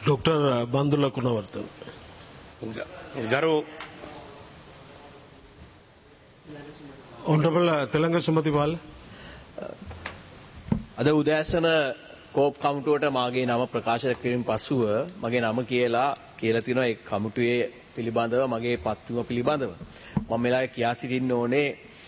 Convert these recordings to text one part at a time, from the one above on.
Doctor बंदुला कुणवर्तन ගරු honourable Telanga सुमति पाल අද උදෑසන කෝප් කමිටුවට මාගේ නම ප්‍රකාශ කිරීම පසුව මගේ නම කියලා තියෙනවා ඒ කමිටුවේ පිළිබඳව මගේ පත්වීම පිළිබඳව මම මෙලා කියා සිටින්න ඕනේ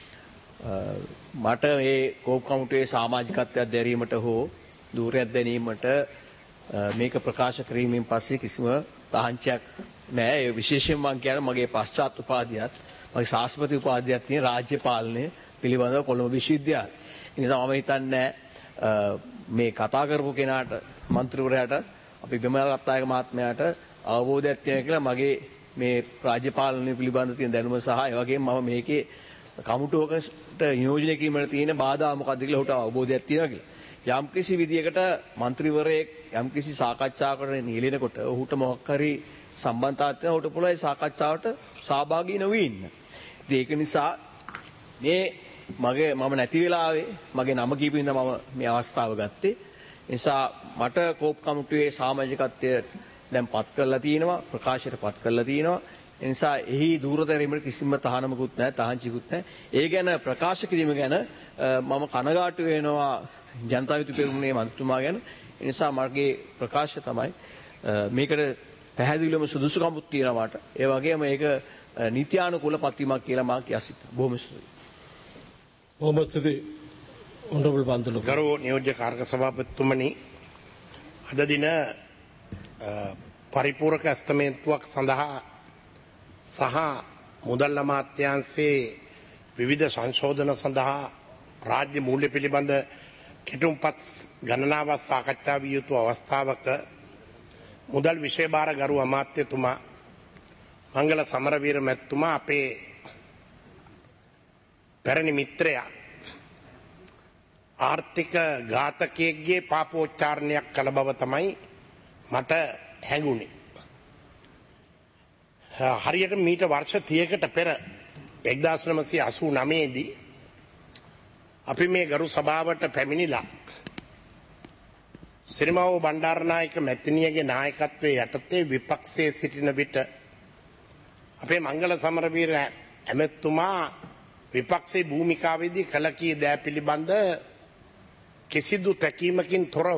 මට මේ කෝප් කමිටුවේ සමාජිකත්වයක් දැරීමට හෝ දූරයක් දැනීමට මේක ප්‍රකාශ කිරීමෙන් පස්සේ කිසිම තහංචයක් නැහැ ඒ විශේෂයෙන් මම කියන්නේ මගේ පශ්චාත් උපාධියත් මගේ ශාස්ත්‍රපති උපාධියක් තියෙන රාජ්‍ය පාලනය පිළිබඳව කොළඹ විශ්වවිද්‍යාලය. ඒ නිසා මම හිතන්නේ මේ කතා කරපු කෙනාට മന്ത്രിවරයාට අපි විමල රත්නායක මහත්මයාට අවබෝධයක් තියෙනවා කියලා මගේ මේ රාජ්‍ය පාලනය පිළිබඳ තියෙන දැනුම සහ ඒ වගේම මම මේකේ කමිටුවකට නියෝජනය කිරීමට තියෙන බාධා මොකක්ද කියලා උට අවබෝධයක් තියෙනවා කියලා. යම්කිසි විදියකට මന്ത്രിවරයෙක් යම්කිසි සාකච්ඡාවකට නියැලෙනකොට ඔහුට මොකක් හරි සම්බන්ධතාවයක් තියෙනවා ඔහුට පුළුවන් ඒ සාකච්ඡාවට සහභාගී නොවී ඉන්න. ඒක නිසා මේ මම නැති වෙලාවේ මගේ නම කීපින්ද මම මේ අවස්ථාව ගත්තේ. ඒ නිසා මට කෝප් කමිටුවේ සමාජිකත්වයේ දැන් පත් කරලා තියෙනවා ප්‍රකාශයට පත් කරලා තියෙනවා. ඒ නිසා එහි දූරදැරීමට කිසිම තහනමකුත් නැහැ තහංචිකුත් නැහැ. ඒ ගැන ප්‍රකාශ කිරීම ගැන මම කනගාටු වෙනවා ජනතා විමුක්ති පෙරමුණේ මන්ත්‍රීතුමා ගැන. ඒ නිසා මගේ ප්‍රකාශය තමයි මේකට පැහැදිලිවම සුදුසුකමක් තියෙනවා මට. ඒ වගේම මේක නීත්‍යානුකූල පත්වීමක් කියලා මම කියා සිටිනවා. බොහොම ස්තුතියි. मोहम्मद सिद्दी ऑनरेबल बंदुला ගරු නියෝජ්‍ය කාර්ක සභාපතිතුමනි අද දින පරිපූර්ණක අස්තමේන්තුවක් සඳහා සහ මුදල් අමාත්‍යාංශයේ විවිධ සංශෝධන සඳහා රාජ්‍ය මූල්‍ය පිළිබඳ කෙටුම්පත් ගණනාවක් සාකච්ඡා විය යුතු අවස්ථාවක මුදල් විෂය භාර ගරු අමාත්‍යතුමා මංගල සමරවීර මැතිතුමා අපේ පැරණි මිත්‍රයා ආර්ථික ඝාතකයෙක්ගේ පාපෝච්චාරණයක් කළ බව තමයි මට හැඟුණේ. හරියට මීට වර්ෂ 30කට පෙර 1989 දී අපි මේ ගරු සභාවට පැමිණිලා සිරිමාවෝ බණ්ඩාරනායක මැතිණියගේ නායකත්වයේ යටතේ විපක්ෂයේ සිටින විට අපේ මංගල සමරවීර ඇමතුමා විපක්ෂයේ භූමිකාවේදී කළ කී දෑ පිළිබඳ කිසිදු තැකීමකින් තොරව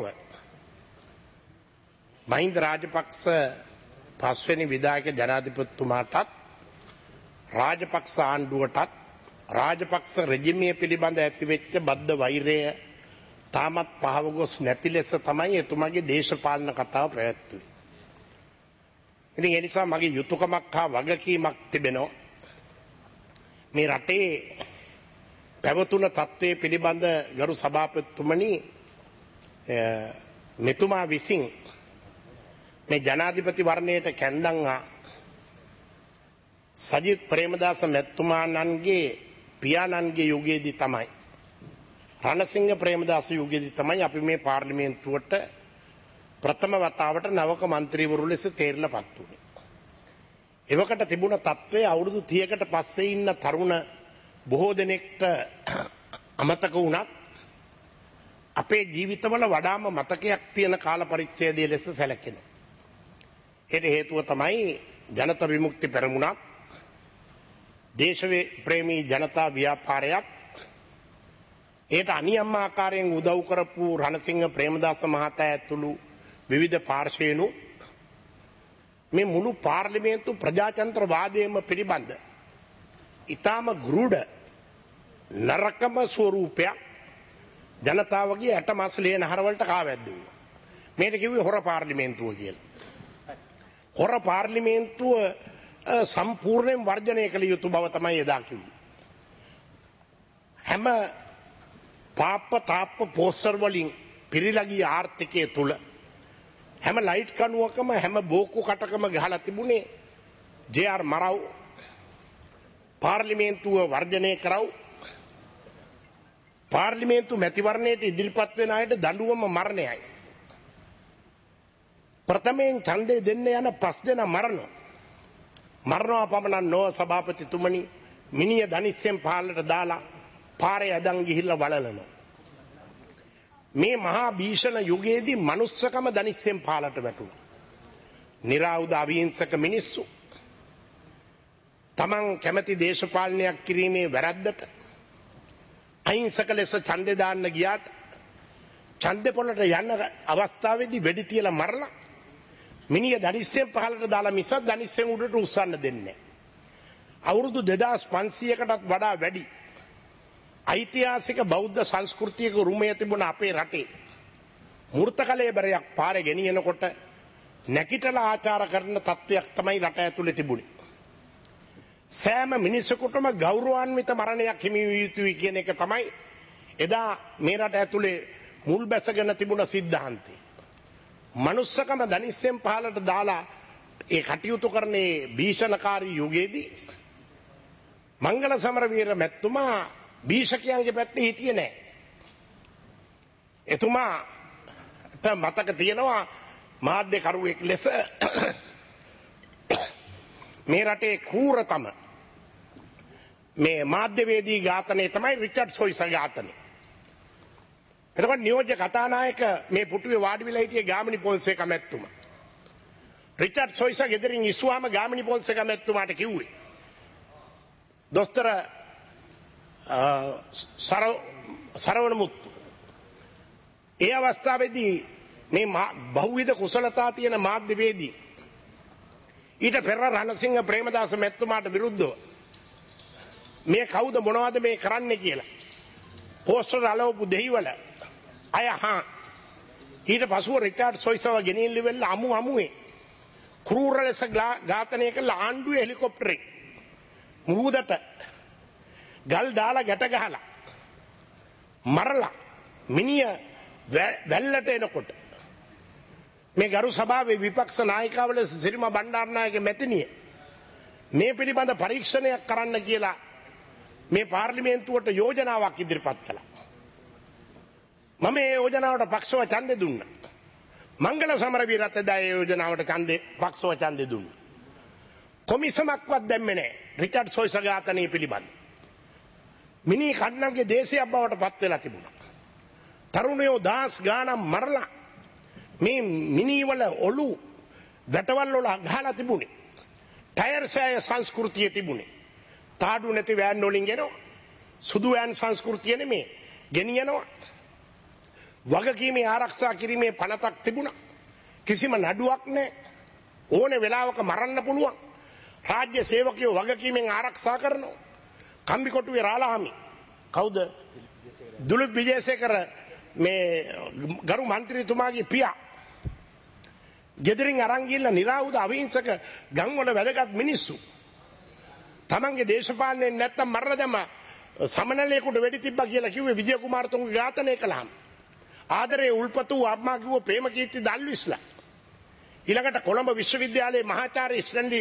මහින්ද රාජපක්ෂ පස්වෙනි විධායක ජනාධිපතිතුමාටත් රාජපක්ෂ ආණ්ඩුවටත් රාජපක්ෂ රෙජිමේ පිළිබඳ ඇතිවෙච්ච බද්ධ වෛරය තාමත් පහව ගොස් නැති ලෙස තමයි එතුමාගේ දේශපාලන කතාව පැවැත්වුවේ. ඉතින් ඒ නිසා මගේ යුතුයකමක් හා වගකීමක් තිබෙනවා මේ රටේ පැවතුන තත්ත්වයේ පිළිබඳ ගරු සභාපතිතුමනි මෙතුමා විසින් මේ ජනාධිපති වර්ණයට කැඳන් සජිත් ප්‍රේමදාස මැතිතුමාණන්ගේ පියාණන්ගේ යුගයේදී තමයි රණසිංහ ප්‍රේමදාස යුගයේදී තමයි අපි මේ පාර්ලිමේන්තුවට ප්‍රථම වතාවට නවක മന്ത്രിවරු ලෙස තේරලපත් වුණේ. එවකට තිබුණ තත්ත්වය අවුරුදු 30කට පස්සේ ඉන්න තරුණ බොහෝ දෙනෙක්ට අමතක වුණත් අපේ ජීවිතවල වඩාම මතකයක් තියෙන කාල පරිච්ඡේදය ලෙස සැලකෙනවා. ඒට හේතුව තමයි ජනතා විමුක්ති පෙරමුණක් දේශවේ ප්‍රේමී ජනතා ව්‍යාපාරයක් ඒට අනියම් ආකාරයෙන් උදව් කරපු රණසිංහ ප්‍රේමදාස මහතා ඇතුළු විවිධ පාර්ශ්වයන්ු මේ මුළු පාර්ලිමේන්තු ප්‍රජාතන්ත්‍රවාදයේම පිළිබඳ ඊටම ගෘඪ නරකම ස්වරූපයක් ජනතාවගේ ඇටමස්ලේ නහරවලට කාවැද්දුවා. මේකට කිව්වේ හොර පාර්ලිමේන්තුව කියලා. හොර පාර්ලිමේන්තුව සම්පූර්ණයෙන් වර්ජනය කළ යුතු බව තමයි එදා කිව්වේ. හැම පාප්ප තාප්ප පෝස්ටර් වලින් පිරීලා ගිය ආර්ථිකයේ තුල හැම ලයිට් කණුවකම හැම බෝකු කටකම ගහලා තිබුණේ ජේ.ආර්. මරව් පාර්ලිමේන්තුව වර්ජනය කරව පාර්ලිමේන්තු මැතිවරණයට ඉදිරිපත් වෙන අයට දඬුවම මරණයයි. ප්‍රථමයෙන් ඡන්දය දෙන්න යන 5 දෙනා මරනවා පමණක් නොව සභාපතිතුමනි මිනිය දනිස්සෙන් පාලට දාලා පාරේ අදන් ගිහිල්ලා වලලනවා. මේ මහා භීෂණ යුගයේදී මනුස්සකම දනිස්සෙන් පාලට වැටුණා. නිරාවුද අවිහිංසක මිනිස්සු තමන් කැමති දේශපාලනයක් කිරීමේ වැරද්දට අහිංසක ලෙස ඡන්දේ දාන්න ගියාට ඡන්දේ පොළට යන අවස්ථාවේදී වෙඩි තියලා මරලා මිනිහ දනිස්සෙන් පහලට දාලා මිසක් දනිස්සෙන් උඩට උස්සන්න දෙන්නේ නැහැ. අවුරුදු 2500කටත් වඩා වැඩි ඓතිහාසික බෞද්ධ සංස්කෘතියක උරුමය තිබුණ අපේ රටේ මූර්තකලේබරයක් පාරේ ගෙනියනකොට නැකිටලා ආචාර කරන තත්වයක් තමයි රට ඇතුලේ තිබුණේ. සෑම මිනිසෙකුටම ගෞරවාන්විත මරණයක් හිමි විය යුතුයි කියන එක තමයි එදා මේ රට ඇතුලේ මුල් බැසගෙන තිබුණ સિદ્ધාන්තය. මනුස්සකම දනිස්සෙන් පහලට දාලා ඒ කටයුතු කරන්නේ භීෂණකාරී යුගයේදී මංගල සමරවීර මැතිතුමා භීෂකයන්ගේ පැත්තේ හිටියේ නැහැ. එතුමාට මතක තියෙනවා මාධ්‍ය කරුවෙක් ලෙස මේ රටේ කූරතම මේ මාධ්‍යවේදී ඝාතනය තමයි රිචඩ් සොයිස ඝාතනය. එතකොට නියෝජ්‍ය කතානායක මේ පුටුවේ වාඩි වෙලා හිටියේ ගාමිණී පොන්සේක මැතිතුමා. රිචඩ් සොයිස ගෙදරින් ඉස්සුවාම ගාමිණී පොන්සේක මැතිතුමාට කිව්වේ දොස්තර සරවණ මුත්තු ඒ අවස්ථාවේදී මේ බහුවිධ කුසලතා තියෙන මාධ්‍යවේදී ඊට පෙර රණසිංහ ප්‍රේමදාස මැතිතුමාට විරුද්ධව මේ කවුද මොනවද මේ කරන්නේ කියලා පෝස්ටර් අලවපු දෙහිවල අය ඊට පසුව රිචඩ් සොයිසව ගෙනියන්න වෙලා අමුවේ ක්‍රූර ලෙස ඝාතනය කළ ආණ්ඩුවේ හෙලිකොප්ටරේ මුහුදට ගල් දාලා ගැට ගහලා මරලා මිනිය වැල්ලට එනකොට මේ ගරු සභාවේ විපක්ෂ නායකව ලෙස සිරිමා බණ්ඩාරනායක මැතිණිය මේ පිළිබඳ පරීක්ෂණයක් කරන්න කියලා මේ පාර්ලිමේන්තුවට යෝජනාවක් ඉදිරිපත් කළා. මම මේ යෝජනාවට පක්ෂව ඡන්දේ දුන්නා. මංගල සමරවීරත් එදා ඒ යෝජනාවට පක්ෂව ඡන්දේ දුන්නා. කොමිසමක්වත් දැම්මේ නැහැ රිචඩ් සොයිස ඝාතනය පිළිබඳ. මිනි කන්නන්ගේ දේශයක් බවට පත් වෙලා තිබුණා. තරුණයෝ දාස් ගානම් මරලා මේ මිනිවල ඔලු වැටවල් වල ගහලා තිබුණේ. ටයර් සෑය සංස්කෘතිය තිබුණේ. තාඩු නැති වෑන් වලින් ගෙනව සුදු වෑන් සංස්කෘතිය නෙමේ ගෙනියනවා. වගකීමේ ආරක්ෂා කිරීමේ පනතක් තිබුණා. කිසිම නඩුවක් නැහැ. ඕනේ වෙලාවක මරන්න පුළුවන්. රාජ්‍ය සේවකයෝ වගකීමෙන් ආරක්ෂා කරනවා. කම්බිකොටුවේ රාලහාමි කවුද? දුලුත් විජේසේකර මේ ගරු මන්ත්‍රීතුමාගේ පියා ගෙදරින් අරන් ගිහිල්ලා නිරාවුද අවිහිංසක ගම්වල වැදගත් මිනිස්සු තමන්ගේ දේශපාලනයෙන් නැත්තම් මරලා දැම්ම සමනලයකට වෙඩි තිබ්බා කියලා කිව්වේ විජය කුමාරතුංග ඝාතනය කළාම ආදරේ උල්පතු අම්මා කිව්ව ප්‍රේමකීර්ති දල්විස්ලා ඊළඟට කොළඹ විශ්වවිද්‍යාලයේ මහාචාර්ය ස්ටැන්ලි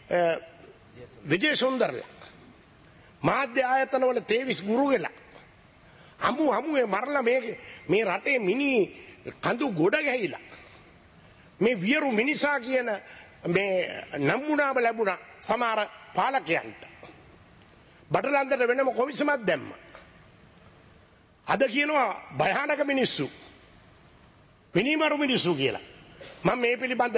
විජේසුන්දරලා මාධ්‍ය ආයතනවල තේවිස් ගුරුගෙලා අමුවේ මරලා මේ රටේ මිනි කඳු ගොඩ ගැහිලා මේ වියරු මිනිසා කියන මේ නම්මුණාව ලැබුණා සමහර පාලකයන්ට. බටලන්දට වෙනම කොමිසමක් දැම්මා. අද කියනවා භයානක මිනිස්සු මිනිමරු මිනිස්සු කියලා. මම මේ පිළිබඳ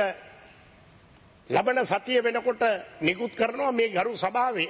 ලබන සතිය වෙනකොට නිකුත් කරනවා මේ ගරු සභාවේ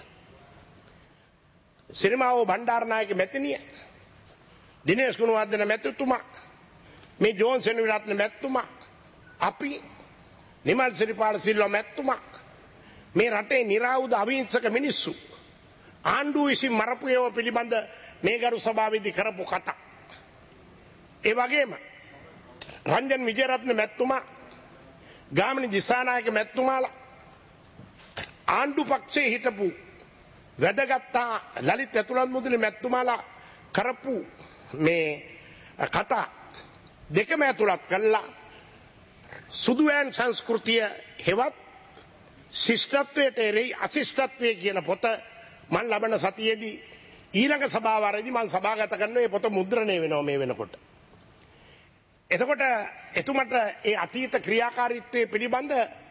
සිරිමාවෝ බණ්ඩාරනායක මැතිණිය දිනේෂ් ගුණවර්ධන මැතිතුමා මේ ජෝන්සන් විරත්න මැතිතුමා අපි නිමල් සිරිපාල සිල්වා මැතිතුමා මේ රටේ නිරාවුද අවිහිංසක මිනිස්සු ආණ්ඩුව විසින් මරපු ඒවා පිළිබඳ මේ ගරු සභාවේදී කරපු කතා. ඒ වගේම රංජන් විජේරත්න මැතිතුමා ගාමිණී දිසානායක මැතිතුමාලා ආණ්ඩු පක්ෂයේ හිටපු වැදගත්තා ලලිත් ඇතුළත් මුදලි මැතිතුමාලා කරපු මේ කතා දෙකම ඇතුළත් කළා සුදුවෑන් සංස්කෘතිය හෙවත් ශිෂ්ටත්වයට එරෙහි අශිෂ්ටත්වය කියන පොත මම ලබන සතියේදී ඊළඟ සභාවාරයේදී මම සභාගත කරන මේ පොත මුද්‍රණය වෙනවා මේ වෙනකොට. එතකොට එතුමට ඒ අතීත ක්‍රියාකාරීත්වයේ පිළිබඳ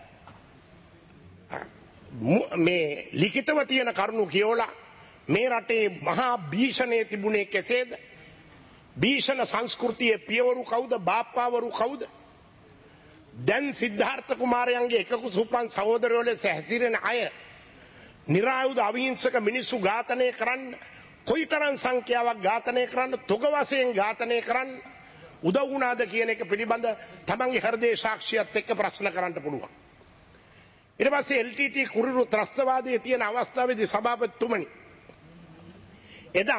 මේ ලිඛිතව තියෙන කරුණු කියවලා මේ රටේ මහා භීෂණයේ තිබුණේ කෙසේද? භීෂණ සංස්කෘතියේ පියවරු කවුද? බාප්පාවරු කවුද? දැන් සිද්ධාර්ථ කුමාරයන්ගේ එකකුස උපන් සහෝදරයෝ ලෙස හැසිරෙන අය නිරායුධ අවිහිංසක මිනිස්සු ඝාතනය කරන්න කොයිතරම් සංඛ්‍යාවක් ඝාතනය කරන්න තොග වශයෙන් ඝාතනය කරන්න උදව් වුණාද කියන එක පිළිබඳ තමන්ගේ හෘදේ සාක්ෂියත් එක්ක ප්‍රශ්න කරන්න පුළුවන්. ඊට පස්සේ LTT කුරිරු ත්‍රස්තවාදයේ තියෙන අවස්ථාවේදී සභාපතිතුමනි එදා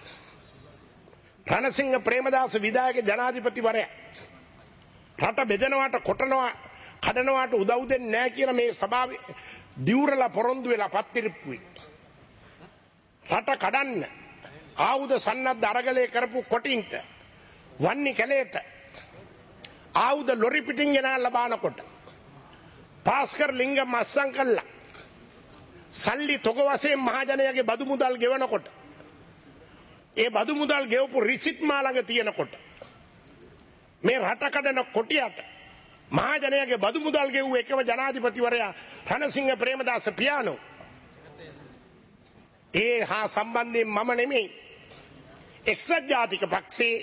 රණසිංහ ප්‍රේමදාස විධායක ජනාධිපතිවරයා රට බෙදනවාට කොටනවා කඩනවාට උදව් දෙන්නේ නැහැ කියලා මේ සභාවේ දිවුරලා පොරොන්දු වෙලා පත්තිරිප්පුවේ රට කඩන්න ආයුධ සන්නද්ධ අරගලේ කරපු කොටින්ට වන්නි කැලේට ආයුධ ලොරි පිටින් ගෙනල්ලා බානකොට පාස්කර් ලිංග මස්සම් කළා සල්ලි තොග වශයෙන් මහජනයාගේ බදු මුදල් ගෙවනකොට ඒ බදු මුදල් ගෙවපු රිසිට් මා ළඟ තියෙනකොට මේ රට කඩන කොටියට මහජනයාගේ බදු මුදල් ගෙවුව එකම ජනාධිපතිවරයා රණසිංහ ප්‍රේමදාස පියානෝ ඒ හා සම්බන්ධයෙන් මම නෙමෙයි එක්සත් ජාතික පක්ෂයේ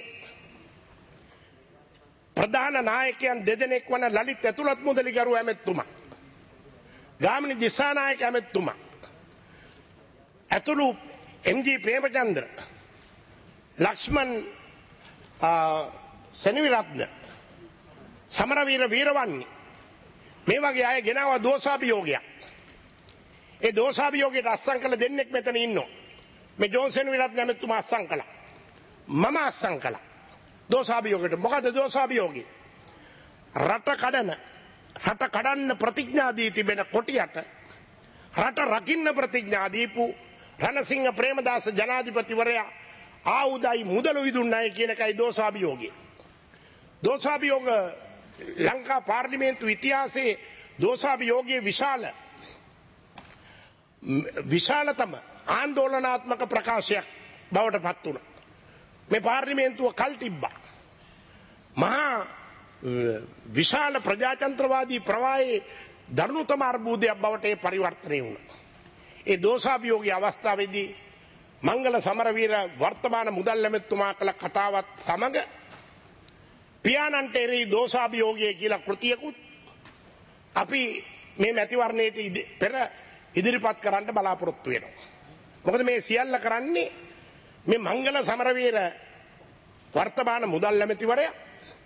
ප්‍රධාන නායකයන් දෙදෙනෙක් වන ලලිත් ඇතුළත් මුදලිගරු ඇමැතිතුමා ගාමිණී දිසානායක ඇමැතිතුමා ඇතුළු එම්.ජී. ප්‍රේමචන්ද්‍ර ලක්ෂ්මන් සෙනවිරත්න සමරවීර වීරවන්නි මේ වගේ අය ගෙනාවා දෝෂාභියෝගයක්. ඒ දෝෂාභියෝගයට අත්සන් කළ දෙන්නෙක් මෙතන ඉන්නවා. මේ ජෝන්සන් විරත්න ඇමැතිතුමා අත්සන් කළා. මම අත්සන් කළා. දෝෂාභියෝගයට මොකද දෝෂාභියෝගය? රට කඩන්න ප්‍රතිඥා දී තිබෙන කොටියට රට රකින්න ප්‍රතිඥා දීපු රණසිංහ ප්‍රේමදාස ජනාධිපතිවරයා ආයුධයි මුදලුයි දුන්නයි කියන එකයි දෝෂාභියෝගය. දෝෂාභියෝග ලංකා පාර්ලිමේන්තු ඉතිහාසයේ දෝෂාභියෝගයේ විශාලතම ආందోලනාත්මක ප්‍රකාශයක් බවට පත් වුණා. මේ පාර්ලිමේන්තුව කල් තිබ්බා. මහා විශාල ප්‍රජාතන්ත්‍රවාදී ප්‍රවාහයේ දරුණුතම අර්බුදයක් බවට ඒ පරිවර්තනය වුණා. ඒ දෝෂාභියෝගී අවස්ථාවේදී මංගල සමරවීර වර්තමාන මුදල් ඇමැතිතුමා කළ කතාවත් සමග පියාණන්ට එරෙහි දෝෂාභියෝගය කියලා කෘතියකුත් අපි මේ මැතිවරණයට පෙර ඉදිරිපත් කරන්න බලාපොරොත්තු වෙනවා. මොකද මේ සියල්ල කරන්නේ මේ මංගල සමරවීර වර්තමාන මුදල් ඇමැතිවරයා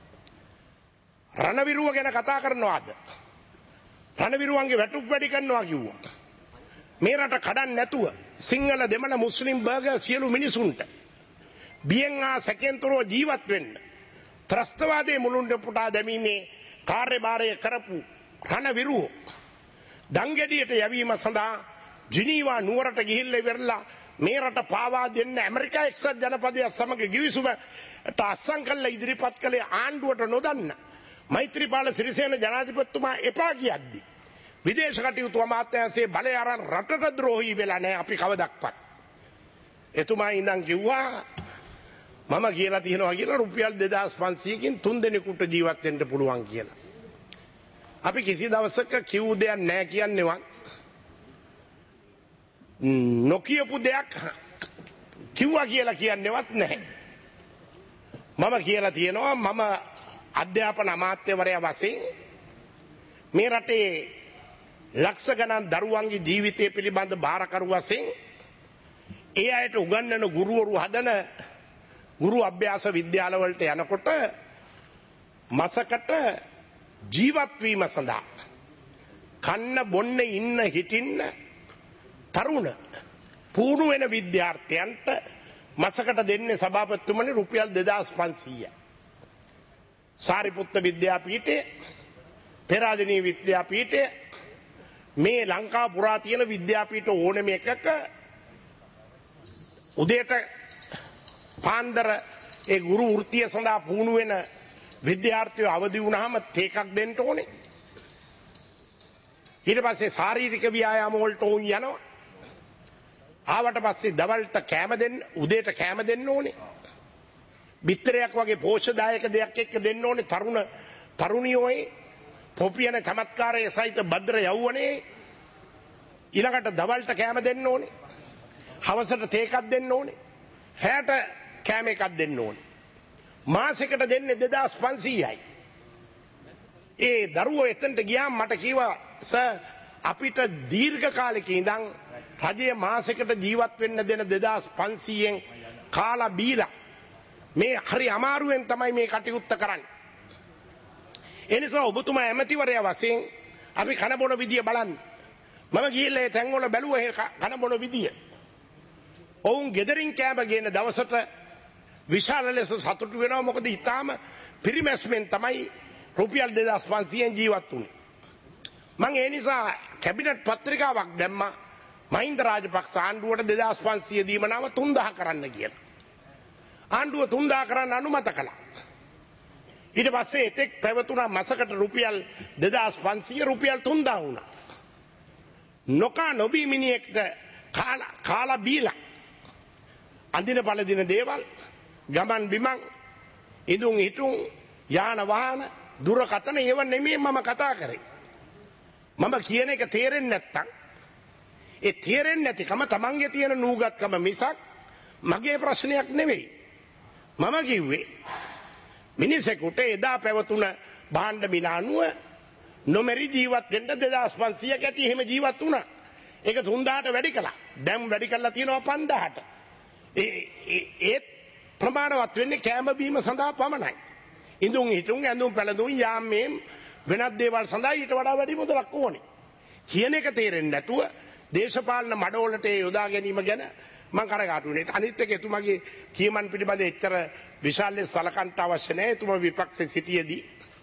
රණවිරුව ගැන කතා කරනවාද? රණවිරුවන්ගේ වැටුප් වැඩි කරනවා කිව්වා. මේ රට කඩන්න නැතුව සිංහල දෙමළ මුස්ලිම් බර්ගර් සියලු මිනිසුන්ට බියෙන් ආ සැකෙන්තරෝ ජීවත් වෙන්න ත්‍රස්තවාදයේ මුළුන්ට පුටා දැමීමේ කාර්යභාරය කරපු රණවිරුව දංගෙඩියට යැවීම සඳහා ජිනීවා නුවරට ගිහිල්ලා ඉවරලා මේ රට පාවා දෙන්න ඇමරිකා එක්සත් ජනපදයේ සමග ගිවිසුමට අත්සන් කළ ඉදිරිපත් කළේ ආණ්ඩුවට නොදන්න මෛත්‍රීපාල සිරිසේන ජනාධිපතිතුමා එපා කියද්දි විදේශ කටයුතු අමාත්‍යාංශයේ බලය අරන් රටට ද්‍රෝහී වෙලා නැහැ අපි කවදක්වත්. එතුමා ඉඳන් කිව්වා මම කියලා තියෙනවා කියලා රුපියල් 2500කින් 3 දෙනෙකුට ජීවත් වෙන්න පුළුවන් කියලා. අපි කිසි දවසක කිව් දෙයක් නැහැ කියන්නේවත් නොකියපු දෙයක් කිව්වා කියලා කියන්නේවත් නැහැ. මම කියලා තියෙනවා මම අධ්‍යාපන අමාත්‍යවරයා වශයෙන් මේ රටේ ලක්ෂ ගණන් දරුවන්ගේ ජීවිතය පිළිබඳ බාරකරු වශයෙන් ඒ අයට උගන්වන ගුරුවරු හදන ගුරු අභ්‍යාස විද්‍යාලවලට යනකොට මාසකට ජීවත් වීම සඳහා කන්න බොන්න ඉන්න හිටින්න තරුණ පුහුණු වෙන විද්‍යාර්ථයන්ට මාසකට දෙන්නේ සභාපතිතුමනි රුපියල් 2500යි. සාරිපුත්ත විද්‍යාපීඨයේ පෙරාදෙණිය විද්‍යාපීඨයේ මේ ලංකා පුරා තියෙන විද්‍යාපීඨ ඕනෙම එකක උදේට පාන්දර ඒ ගුරු වෘත්තිය සඳහා පුහුණු වෙන විද්‍යාර්ථයෝ අවදි වුණාම තේකක් දෙන්න ඕනේ. ඊට පස්සේ ශාරීරික ව්‍යායාම වලට උන් යනවා. ආවට පස්සේ දවල්ට කැම දෙන්න උදේට කැම දෙන්න ඕනේ. බිත්තරයක් වගේ පෝෂදායක දෙයක් එක්ක දෙන්න ඕනේ තරුණියෝයි පොපියන චමත්කාරයේ සහිත භද්‍ර යවුවනේ ඊළඟට දවල්ට කැම දෙන්න ඕනේ. හවසට තේකක් දෙන්න ඕනේ. හැට කැම එකක් දෙන්න ඕනේ. මාසෙකට දෙන්නේ 2500යි. ඒ දරුවෝ එතනට ගියාම මට කිව්වා සර් අපිට දීර්ඝ කාලෙක ඉඳන් රජයේ මාසෙකට ජීවත් වෙන්න දෙන 2500න් කාලා බීලා මේ හරි අමාරුවෙන් තමයි මේ කටයුත්ත කරන්නේ. ඒ නිසා ඔබතුමා ඇමතිවරයා වශයෙන් අපි කන බොන විදිය බලන්න. මම ගිහිල්ලා ඒ තැන්වල බැලුවා කන බොන විදිය. ඔවුන් ගෙදරින් කෑම ගේන දවසට විශාල ලෙස සතුටු වෙනවා. මොකද ඊටාම පිරිමැස්මෙන් තමයි රුපියල් 2500න් ජීවත් වුනේ. මම ඒ නිසා කැබිනට් පත්‍රිකාවක් දැම්මා මහින්ද රාජපක්ෂ ආණ්ඩුවට 2500 දීම නම 3000 කරන්න කියලා. ආණ්ඩුව 3000 කරන්න අනුමත කළා. ඊට පස්සේ එතෙක් පැවතුණා මාසකට රුපියල් 2500 රුපියල් 3000 වුණා. නොකා නොබී මිනිහෙක්ට කාලා බීලා අඳින පළදින දේවල් ගමන් බිමන් ඉදුන් හිටුන් යාන වාහන දුරකථන ඒව නෙමෙයි මම කතා කරේ. මම කියන එක තේරෙන්නේ නැත්තම් ඒ තේරෙන්නේ නැතිකම තමන්ගේ තියෙන නූගත්කම මිසක් මගේ ප්‍රශ්නයක් නෙවෙයි. මම කිව්වේ මිනිසෙකුට එදා පැවතුන භාණ්ඩ මිලානුව නොමරි ජීවත් වෙන්න 2500ක් ඇති එහෙම ජීවත් වුණා. ඒක 3000ට වැඩි කළා. දැන් වැඩි කරලා තියෙනවා 5000ට. ඒ ප්‍රමාණවත් වෙන්නේ කෑම බීම සඳහා පමණයි. ඉඳුන් හිටුන් ඇඳුම් පැළඳුම් යාමෙන් වෙනත් දේවල් සඳහා ඊට වඩා වැඩි මුදලක් ඕනේ. කියන එක තේරෙන්නේ නැතුව දේශපාලන මඩවලට යොදා ගැනීම ගැන මම කනගාටු වෙන්නේ. අනිත් එක එතුමාගේ කියමන් පිළිබඳ එච්චර විශාල සලකන්ට අවශ්‍ය නැහැ. එතුමා විපක්ෂයේ සිටියේදී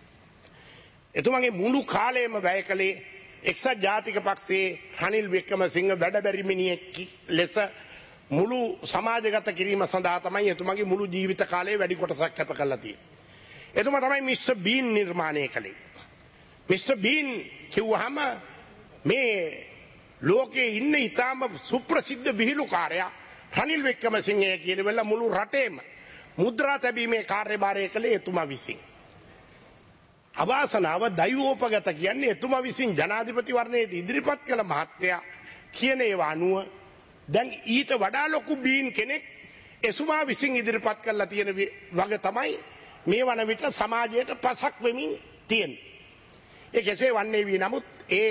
එතුමාගේ මුළු කාලයම වැය කළේ එක්සත් ජාතික පක්ෂයේ රනිල් වික්‍රමසිංහ වැඩබැරි මිනිහෙක් ලෙස මුළු සමාජගත කිරීම සඳහා තමයි එතුමාගේ මුළු ජීවිත කාලයේ වැඩි කොටසක් කැප කරලා තියෙන්නේ. එතුමා තමයි මිස්ටර් බීන් නිර්මාණය කළේ. මිස්ටර් බීන් කිව්වහම මේ ලෝකයේ ඉන්න ඊටාම සුප්‍රසිද්ධ විහිළුකාරයා රනිල් වික්‍රමසිංහ කියන වෙල මුළු රටේම මුද්‍රා තැබීමේ කාර්යභාරය කළේ එතුමා විසින්. අවාසනාව දෛවෝපගත කියන්නේ එතුමා විසින් ජනාධිපති වර්ණයට ඉදිරිපත් කළ මහත්තයා කියන ඒවා අනුව දැන් ඊට වඩා ලොකු බීන් කෙනෙක් එතුමා විසින් ඉදිරිපත් කරලා තියෙන වග තමයි මේ වන විට සමාජයට පසක් වෙමින් තියෙන්නේ. ඒ කෙසේ වන්නේ වී නමුත්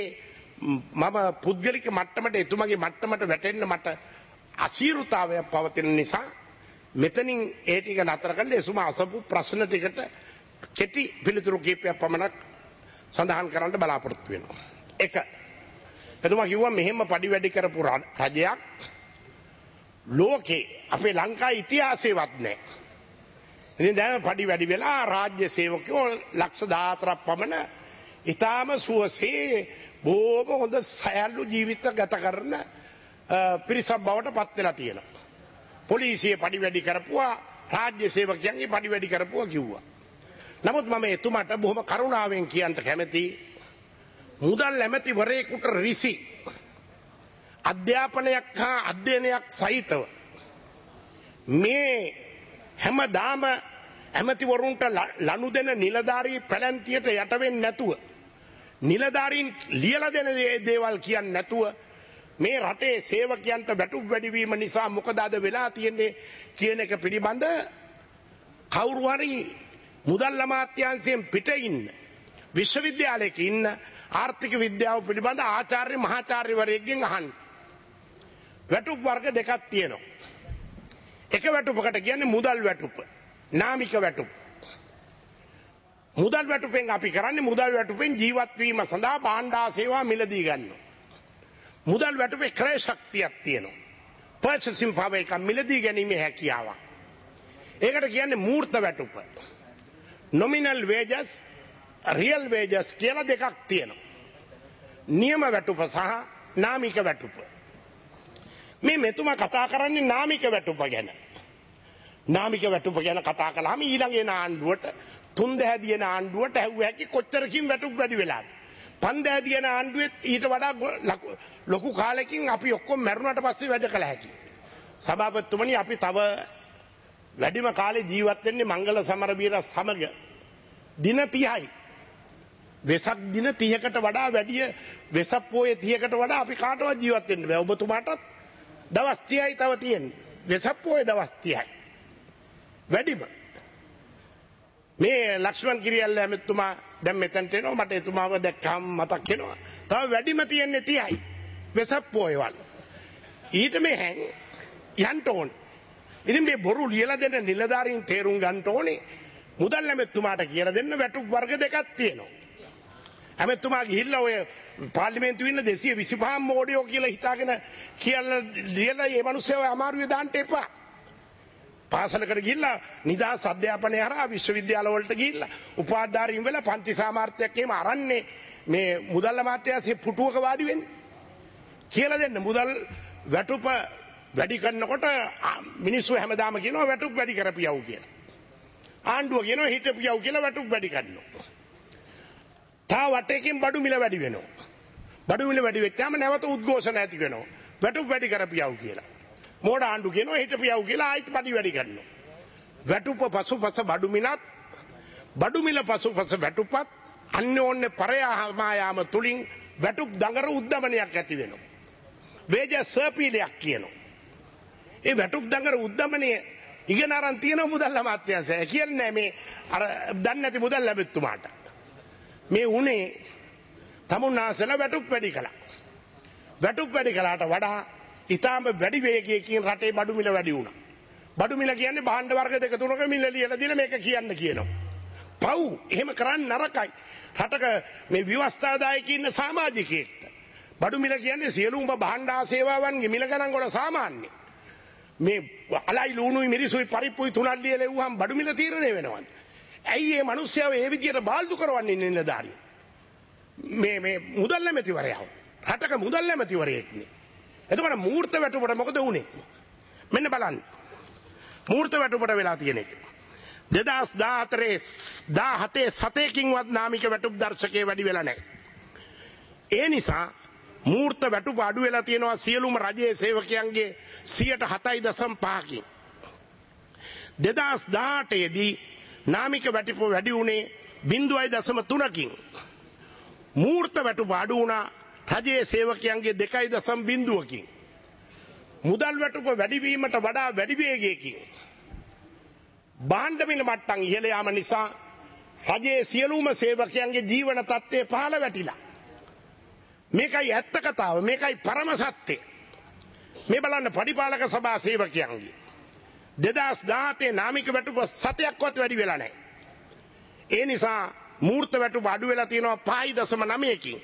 මම පුද්ගලික මට්ටමට එතුමගේ මට්ටමට වැටෙන්න මට අසීරුතාවයක් පවතින නිසා මෙතනින් ඒ ටික නතර කරලා එතුමා අසපු ප්‍රශ්න ටිකට කෙටි පිළිතුරු කීපයක් පමණක් සඳහන් කරන්න බලාපොරොත්තු වෙනවා. එක එතුමා කිව්වා මෙහෙම පඩි වැඩි කරපු රජයක් ලෝකේ අපේ ලංකාවේ ඉතිහාසෙවත් නැහැ. ඉතින් දැන් පඩි වැඩි වෙලා රාජ්‍ය සේවකයෝ ලක්ෂ 14ක් පමණ ඊටාම සුවසේ බොහොම හොඳ සයල්ලු ජීවිත ගත කරන පිරිසක් බවට පත් වෙලා තියෙනවා. පොලිසිය පඩි වැඩි කරපුවා රාජ්‍ය සේවකයන්ගේ පඩි වැඩි කරපුවා කිව්වා. නමුත් මම එතුමාට බොහොම කරුණාවෙන් කියන්න කැමතියි මුදල් ඇමතිවරයෙකුට රිසි අධ්‍යාපනයක් හා අධ්‍යයනයක් සහිතව මේ හැමදාම ඇමතිවරුන්ට ලනු දෙන නිලධාරී පැලැන්තියට යට වෙන්නේ නැතුව නිලධාරීන් ලියලා දෙන දේවල් කියන්නේ නැතුව මේ රටේ සේවකයන්ට වැටුප් වැඩිවීම නිසා මොකද අද වෙලා තියෙන්නේ කියන එක පිළිබඳ කවුරු හරි මුදල් අමාත්‍යාංශයෙන් පිට ඉන්න විශ්වවිද්‍යාලයක ඉන්න ආර්ථික විද්‍යාව පිළිබඳ ආචාර්ය මහාචාර්යවරයෙක්ගෙන් අහන්න. වැටුප් වර්ග දෙකක් තියෙනවා. එක වැටුපකට කියන්නේ මුදල් වැටුප, නාමික වැටුප. මුදල් වැටුපෙන් අපි කරන්නේ මුදල් වැටුපෙන් ජීවත් වීම සඳහා භාණ්ඩ සේවා මිලදී ගන්නවා. මුදල් වැටුපේ ක්‍රය ශක්තියක් තියෙනවා. පර්චේසින් පවර් එක මිලදී ගැනීමේ හැකියාවක්. ඒකට කියන්නේ මූර්ත වැටුප. nominal wages, real wages කියලා දෙකක් තියෙනවා. නියම වැටුප සහ නාමික වැටුප. මේ මෙතුමා කතා කරන්නේ නාමික වැටුප ගැන. නාමික වැටුප ගැන කතා කළාම ඊළඟ එන ආණ්ඩුවට තුන් දැහැදින ආණ්ඩුවට ඇහුව හැකි කොච්චරකින් වැටුප් වැඩි වෙලාද? පන් දැහැදින ආණ්ඩුවෙත් ඊට වඩා ලොකු කාලෙකින් අපි ඔක්කොම මැරුණාට පස්සේ වැඩ කළ හැකි. සභාපතිතුමනි අපි තව වැඩිම කාලේ ජීවත් වෙන්නේ මංගල සමරවීර සමග දින 30යි. වෙසක් දින 30කට වඩා වැඩි වෙසක් පොයේ 30කට වඩා අපි කාටවත් ජීවත් වෙන්න බෑ. ඔබතුමාටත් දවස් 30යි තව තියෙන්නේ. වෙසක් පොයේ දවස් 30යි. වැඩිම. මේ ලක්ෂ්මන් කිරියල්ල ඇමතුමා දැන් මෙතනට එනවා මට එතුමාව දැක්කම මතක් වෙනවා. තව වැඩිම තියෙන්නේ 30යි. වෙසප්පු ඒවල්. ඊට මෙහෙන් යන්න ඕනේ. ඉතින් මේ බොරු ලියලා දෙන්න නිලධාරීන් තේරුම් ගන්න ඕනේ. මුදල් ඇමෙතුමාට කියලා දෙන්න වැටුප් වර්ග දෙකක් තියෙනවා. ඇමෙතුමා ගිහිල්ලා ඔය පාර්ලිමේන්තුවේ ඉන්න 225 මෝඩියෝ කියලා හිතාගෙන කියලා ලියලා මේ මිනිස්සුව අමාරුවේ දාන්න එපා. පාසලකට ගිහිල්ලා නිදහස් අධ්‍යාපනය හරහා විශ්වවිද්‍යාල වලට ගිහිල්ලා උපාධාරීන් වෙලා පන්ති සාමාර්ථයක් එහෙම අරන්නේ මේ මුදල් අමාත්‍යාංශයේ පුටුවක වාඩි වෙන්නේ. කියලා දෙන්න මුදල් වැටුප වැඩි කරනකොට මිනිස්සු හැමදාම කියනවා වැටුප් වැඩි කරපියව් කියලා. ආණ්ඩුව කියනවා හිටපියව් කියලා වැටුප් වැඩි කරනවා. තා වටේකින් බඩු මිල වැඩි වෙනවා. බඩු මිල වැඩි වෙච්චාම නැවත උද්ඝෝෂණ ඇති වෙනවා. වැටුප් වැඩි කරපියව් කියලා. මෝඩ ආණ්ඩු කියනවා හිටපියව් කියලා ආයිත් බඩි වැඩි කරනවා. වැටුප පසුපස බඩු මිලත් බඩු මිල පසුපස වැටුපත් අන්‍යෝන්‍ය පරයාමායාම තුලින් වැටුප් දඟර උද්දමනයක් ඇති වෙනවා. වේජ සර්පීලයක් කියනවා. ඒ වැටුප් දඟර උද්දමනය ඉගෙන අරන් තියෙන මුදල් අමාත්‍යාංශය කියන්නේ මේ අර දන්නේ නැති මුදල් ලැබෙත්තුමාට. මේ උනේ තමුන්නාසලා වැටුප් වැඩි කළා. වැටුප් වැඩි කළාට වඩා ඊටාම වැඩි වේගයකින් රටේ බඩු මිල වැඩි වුණා. බඩු මිල කියන්නේ භාණ්ඩ වර්ග දෙක තුනක මිල ලියලා දීලා මේක කියන්න කියනවා. පව් එහෙම කරන්න නරකයි. රටක මේ ව්‍යවස්ථාදායකී ඉන්න සමාජිකයෙක්ට බඩු මිල කියන්නේ සියලුම භාණ්ඩ සේවාවන්ගේ මිල ගණන් වල සාමාන්‍ය. මේ අලයි ලුණුයි මිරිසුයි පරිප්පුයි තුනක් ලියලා එව්වහම බඩු මිල තීරණය වෙනවා. ඇයි මේ මිනිස්සයව මේ විදියට බාල්දු කරවන්නේ නිලධාරියෝ? මේ මුදල් ඇමතිවරයව. රටක මුදල් ඇමතිවරයෙක් නේ. එතකොට මූර්ත වැටුපට මොකද වුනේ? මෙන්න බලන්න. මූර්ත වැටුපට වෙලා තියෙන එක. 2017 7කින්වත් නාමික වැටුප් දර්ශකයේ වැඩි වෙලා නැහැ. ඒ නිසා මූර්ත වැටුප අඩු වෙලා තියෙනවා සියලුම රජයේ සේවකයන්ගේ 7.5කින්. 2018 දී නාමික වැටුප වැඩි වුණේ 0.3කින්. මූර්ත වැටුප අඩු වුණා රජයේ සේවකයන්ගේ 2.0කින්. මුදල් වැටුප වැඩිවීමට වඩා වැඩි වේගයකින් භාණ්ඩ මිල මට්ටම් ඉහළ යාම නිසා රජයේ සියලුම සේවකයන්ගේ ජීවන තත්ත්වය පහළ වැටිලා. මේකයි ඇත්ත කතාව. මේකයි පරම සත්‍යය. මේ බලන්න පරිපාලක සභා සේවකයන්ගේ 2017 නාමික වැටුප 7ක්වත් වැඩි වෙලා නැහැ. ඒ නිසා මූර්ත වැටුප අඩු වෙලා තියෙනවා 5.9කින්.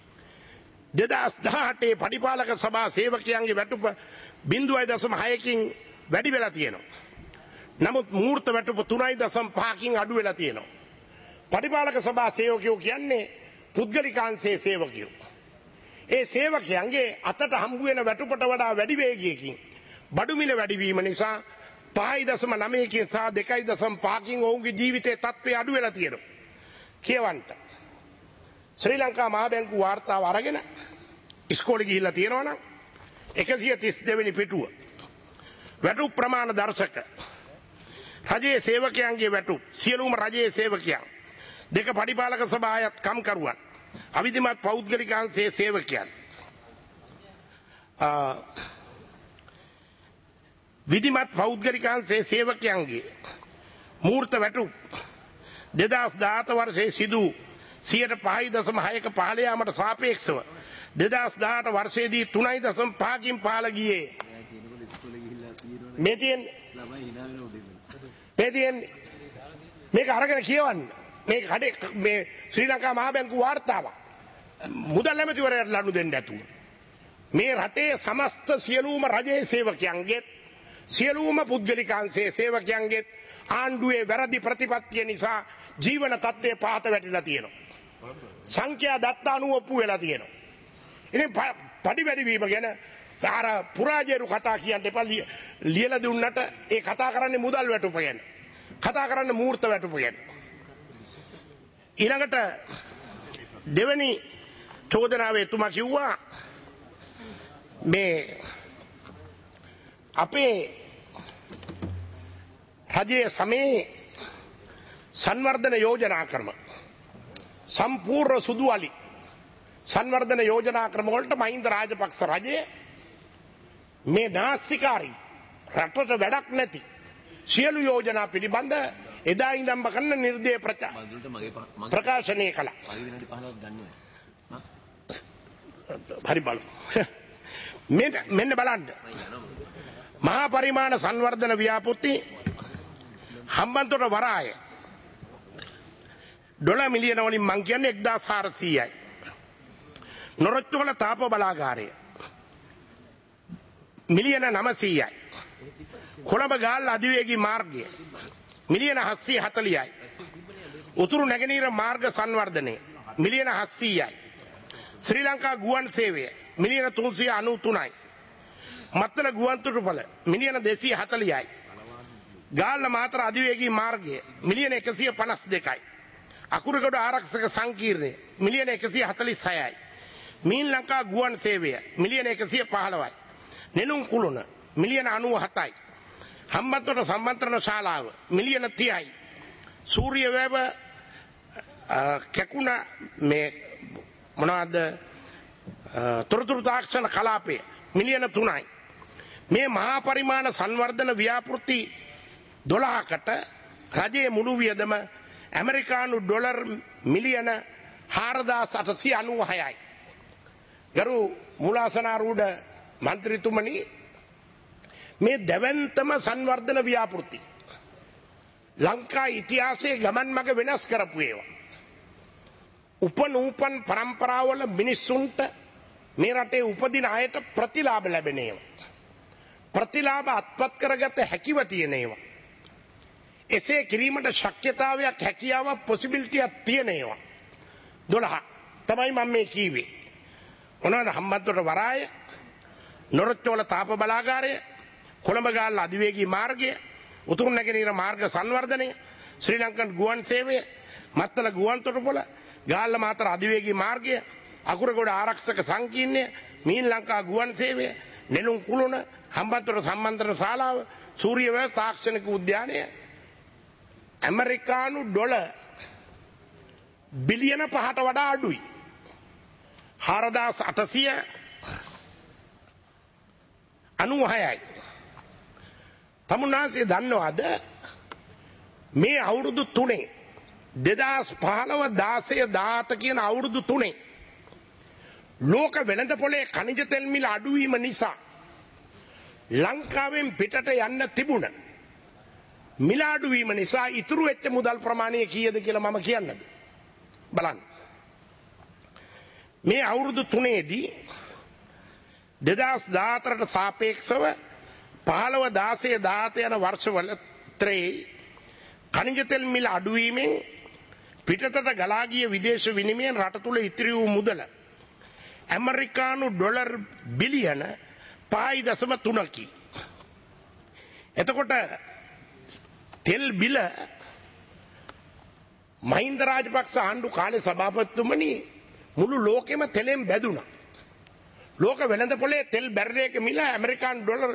2018 පරිපාලක සභා සේවකයන්ගේ වැටුප 0.6කින් වැඩි වෙලා තියෙනවා. නමුත් මූර්ත වැටුප 3.5කින් අඩු වෙලා තියෙනවා. පරිපාලක සභා සේවකයෝ කියන්නේ පුද්ගලිකාංශයේ සේවකයෝ. ඒ සේවකයන්ගේ අතට හම්බ වෙන වැටුපට වඩා වැඩි වේගයකින් බඩු මිල වැඩි වීම නිසා 5.9කින් සහ 2.5කින් ඔවුන්ගේ ජීවිතයේ තත්ත්වය අඩු වෙලා තියෙනවා. කියවන්න. ශ්‍රී ලංකා මහා බැංකුව වාර්තාව අරගෙන ඉස්කෝලේ ගිහිල්ලා තියෙනවා නම් 132 වෙනි පිටුව. වැටුප් ප්‍රමාණ දර්ශක. රජයේ සේවකයන්ගේ වැටුප් සියලුම රජයේ සේවකයන් දෙක පරිපාලක සභාවත් කම්කරුවන් අවිධිමත් පෞද්ගලිකාංශයේ සේවකයන් විධිමත් පෞද්ගලිකාංශයේ සේවකයන්ගේ මූර්ත වැටුප් 2017 වර්ෂයේ සිදු 5.6ක පහළ යාමට සාපේක්ෂව 2018 වර්ෂයේදී 3.5කින් පහළ ගියේ. මේ තියෙන්නේ මේක අරගෙන කියවන්න. මේ කඩේ මේ ශ්‍රී ලංකා මහා බැංකුව වාර්තාව මුදල් ඇමතිවරයාට ලනු දෙන්න ඇතුව මේ රටේ සමස්ත සියලුම රජයේ සේවකයන්ගේ සියලුම පුද්ගලිකාංශයේ සේවකයන්ගේ ආණ්ඩුවේ වැරදි ප්‍රතිපත්තිය නිසා ජීවන තත්ත්වය පහත වැටිලා තියෙනවා. සංඛ්‍යා දත්ත අනුව ඔප්පු වෙලා තියෙනවා. ඉතින් පඩි වැඩි වීම ගැන අර පුරාජේරු කතා කියන්න එපා. ලියලා දුන්නට ඒ කතා කරන්නේ මුදල් වැටුප ගැන. කතා කරන්නේ මූර්ත වැටුප ගැන. ඊළඟට දෙවැනි චෝදනාවේ එතුමා කිව්වා මේ අපේ රජයේ සමේ සංවර්ධන යෝජනා ක්‍රම සම්පූර්ණ සුදුවලි සංවර්ධන යෝජනා ක්‍රම වලට මහින්ද රාජපක්ෂ රජය මේ නාස්තිකාරී රටට වැඩක් නැති සියලු යෝජනා පිළිබඳ එදා ඉඳන් බකන්න නිර්දය ප්‍රකාශනය කළා. හරි බලමු. මෙන්න බලන්න. මහා පරිමාණ සංවර්ධන ව්‍යාපෘති හම්බන්තොට වරාය ඩොලර් මිලියන වලින් මං කියන්නේ 1400යි. නොරොච්චෝල තාප බලාගාරය මිලියන 900යි. කොළඹ ගාල්ල අධිවේගී මාර්ගය මිලියන 740යි. උතුරු නැගෙනහිර මාර්ග සංවර්ධනය මිලියන 700යි. ශ්‍රී ලංකා ගුවන් සේවය මිලියන 393යි. මත්තල ගුවන් තොටුපළ මිලියන 240යි. ගාල්ල මාතර අධිවේගී මාර්ගය මිලියන 152යි. අකුරගොඩ ආරක්ෂක සංකීර්ණය මිලියන 146යි. මීන් ලංකා ගුවන් සේවය මිලියන 115යි. නෙළුම් කුළුණ මිලියන 97යි. හම්බන්තොට සම්මන්ත්‍රණ ශාලාව මිලියන 30යි. සූර්ය වැව කැකුණ මේ මොනවද තොරතුරු තාක්ෂණ කලාපය මිලියන 3යි. මේ මහා පරිමාණ සංවර්ධන ව්‍යාපෘති 12කට රජයේ මුළු වියදම ඇමරිකානු ඩොලර් මිලියන 4896යි. ගරු මුලාසනාරූඪ මන්ත්‍රීතුමනි මේ දැවැන්තම සංවර්ධන ව්‍යාපෘති ලංකා ඉතිහාසයේ ගමන් මඟ වෙනස් කරපු ඒවා. උපනූපන් පරම්පරාවල මිනිස්සුන්ට මේ රටේ උපදින අයට ප්‍රතිලාභ ලැබෙන ඒවා. ප්‍රතිලාභ අත්පත් කරගත හැකිව තියෙන ඒවා. එසේ කිරීමට ශක්‍යතාවයක් හැකියාවක් පොසිබිලිටියක් තියෙන ඒවා 12 තමයි මම මේ කීවේ. මොනවාද? හම්බන්තොට වරාය, නොරොච්චෝල තාප බලාගාරය, කොළඹ ගාල්ල අධිවේගී මාර්ගය, උතුරු නැගෙනහිර මාර්ග සංවර්ධනය, ශ්‍රී ලංකන් ගුවන් සේවය, මත්තල ගුවන් තොටුපළ, ගාල්ල මාතර අධිවේගී මාර්ගය, අකුරගොඩ ආරක්ෂක සංකීර්ණය, මීන් ලංකා ගුවන් සේවය, නෙළුම් කුළුණ, හම්බන්තොට සම්මන්ත්‍රණ ශාලාව, සූර්ය වැව තාක්ෂණික උද්‍යානය ඇමරිකානු ඩොලර් බිලියන 5ට වඩා අඩුයි. 4896යි. තමුන්නාසේ දන්නවද මේ අවුරුදු 3 2015 16 17 කියන අවුරුදු 3 ලෝක වෙළඳ පොලේ ඛනිජ තෙල් මිල අඩුවීම නිසා ලංකාවෙන් පිටට යන්න තිබුණ මිල අඩුවීම නිසා ඉතුරු වෙච්ච මුදල් ප්‍රමාණය කීයද කියලා මම කියන්නද? බලන්න. මේ අවුරුදු 3ේදී 2014ට සාපේක්ෂව 15 16 17 යන වර්ෂවල ඛනිජ තෙල් මිල අඩුවීමෙන් පිටතට ගලා ගිය විදේශ විනිමයෙන් රට තුල ඉතිරි වූ මුදල ඇමරිකානු ඩොලර් බිලියන 5.3කි. එතකොට තෙල් බිල මහින්ද රාජපක්ෂ ආණ්ඩු කාලේ සභාපතිතුමනි මුළු ලෝකෙම තෙලෙන් බැදුණා. ලෝක වෙළඳ පොලේ තෙල් බැරලයක මිල ඇමරිකානු ඩොලර්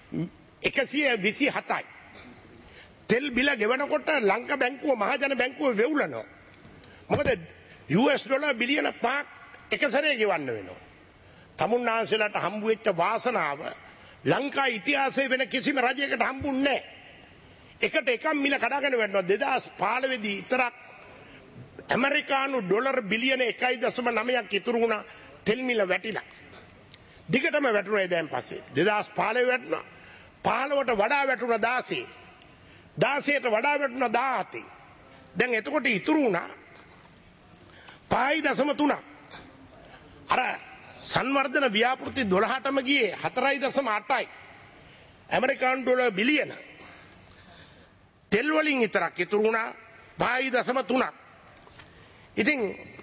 127යි. තෙල් බිල ගෙවනකොට ලංකා බැංකුව මහජන බැංකුව වෙවුලනවා. මොකද US ඩොලර් බිලියන 5ක් එක සැරේ ගෙවන්න වෙනවා. තමුන්නාන්සලට හම්බ වෙච්ච වාසනාව ලංකා ඉතිහාසයේ වෙන කිසිම රජයකට හම්බුන්නේ නැහැ. එකට එකක් මිල කඩාගෙන වෙනවා. 2015 දී විතරක් ඇමරිකානු ඩොලර් බිලියන 1.9ක් ඉතුරු වුණා තෙල් මිල වැටිලා. දිගටම වැටුණා දැන් පස්සේ 2015 වැටුණා. 15ට වඩා වැටුණා 16. 16ට වඩා වැටුණා 17. දැන් එතකොට ඉතුරු වුණා 5.3. අර සංවර්ධන ව්‍යාපෘති 12ටම ගියේ 4.8යි. ඇමරිකානු ඩොලර් බිලියන තෙල් වලින් විතරක් ඉතුරු වුණා 5.3ක්. ඉතින්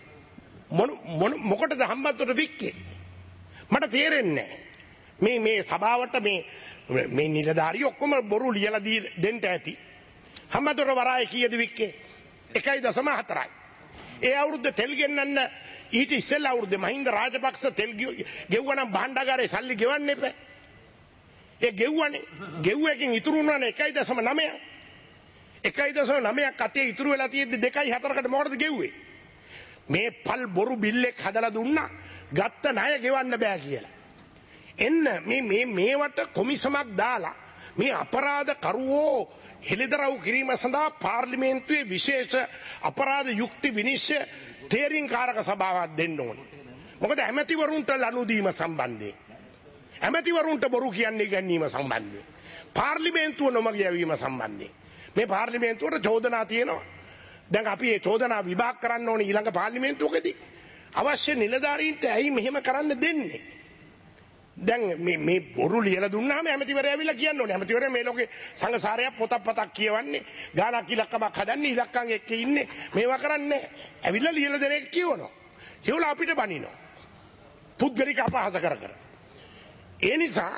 මොකටද හම්බන්තොට වික්කේ? මට තේරෙන්නේ නැහැ. මේ සභාවට මේ නිලධාරියෝ ඔක්කොම බොරු ලියලා දෙන්න ඇති. හම්බන්තොට වරාය කීයද වික්කේ? 1.4යි. ඒ අවුරුද්ද තෙල් ගෙන්නන්න ඊට ඉස්සෙල්ලා අවුරුද්දේ මහින්ද රාජපක්ෂ තෙල් ගෙව්වනම් භාණ්ඩාගාරේ සල්ලි ගෙවන්න එපා. ඒ ගෙව්වනේ. ගෙව්වකින් ඉතුරු වුණානේ 1.9. 1.9ක් අතේ ඉතුරු වෙලා තියෙද්දි 2.4කට මොකටද ගෙව්වේ? මේ පල් බොරු බිල්ලෙක් හදලා දුන්නා ගත්ත ණය ගෙවන්න බෑ කියලා. එන්න මේවට කොමිසමක් දාලා මේ අපරාධ කරුවෝ හෙළිදරව් කිරීම සඳහා පාර්ලිමේන්තුවේ විශේෂ අපරාධ යුක්ති විනිශ්චය තේරීම්කාරක සභාවක් දෙන්න ඕනේ. මොකද ඇමතිවරුන්ට ලනු දීම සම්බන්ධයෙන් ඇමතිවරුන්ට බොරු කියන්නේ ගැනීම සම්බන්ධයෙන් පාර්ලිමේන්තුව නොමග යැවීම සම්බන්ධයෙන් මේ පාර්ලිමේන්තුවට චෝදනා තියෙනවා. දැන් අපි මේ චෝදනා විභාග කරන්න ඕනේ ඊළඟ පාර්ලිමේන්තුවකදී. අවශ්‍ය නිලධාරීන්ට ඇයි මෙහෙම කරන්න දෙන්නේ? දැන් මේ බොරු ලියලා දුන්නාම ඇමතිවරයා ඇවිල්ලා කියන්න ඕනේ. ඇමතිවරයා මේ ලෝකේ සංඝසාරයක් පොතක් කියවන්නේ, ගානක් ඉලක්කමක් හදන්නේ, ඉලක්කම් එක්ක ඉන්නේ. මේවා කරන්නේ ඇවිල්ලා ලියලා දෙන එක කියවනවා. ඒවල අපිට බනිනවා. පුද්ගලික අපහාස කර කර. ඒ නිසා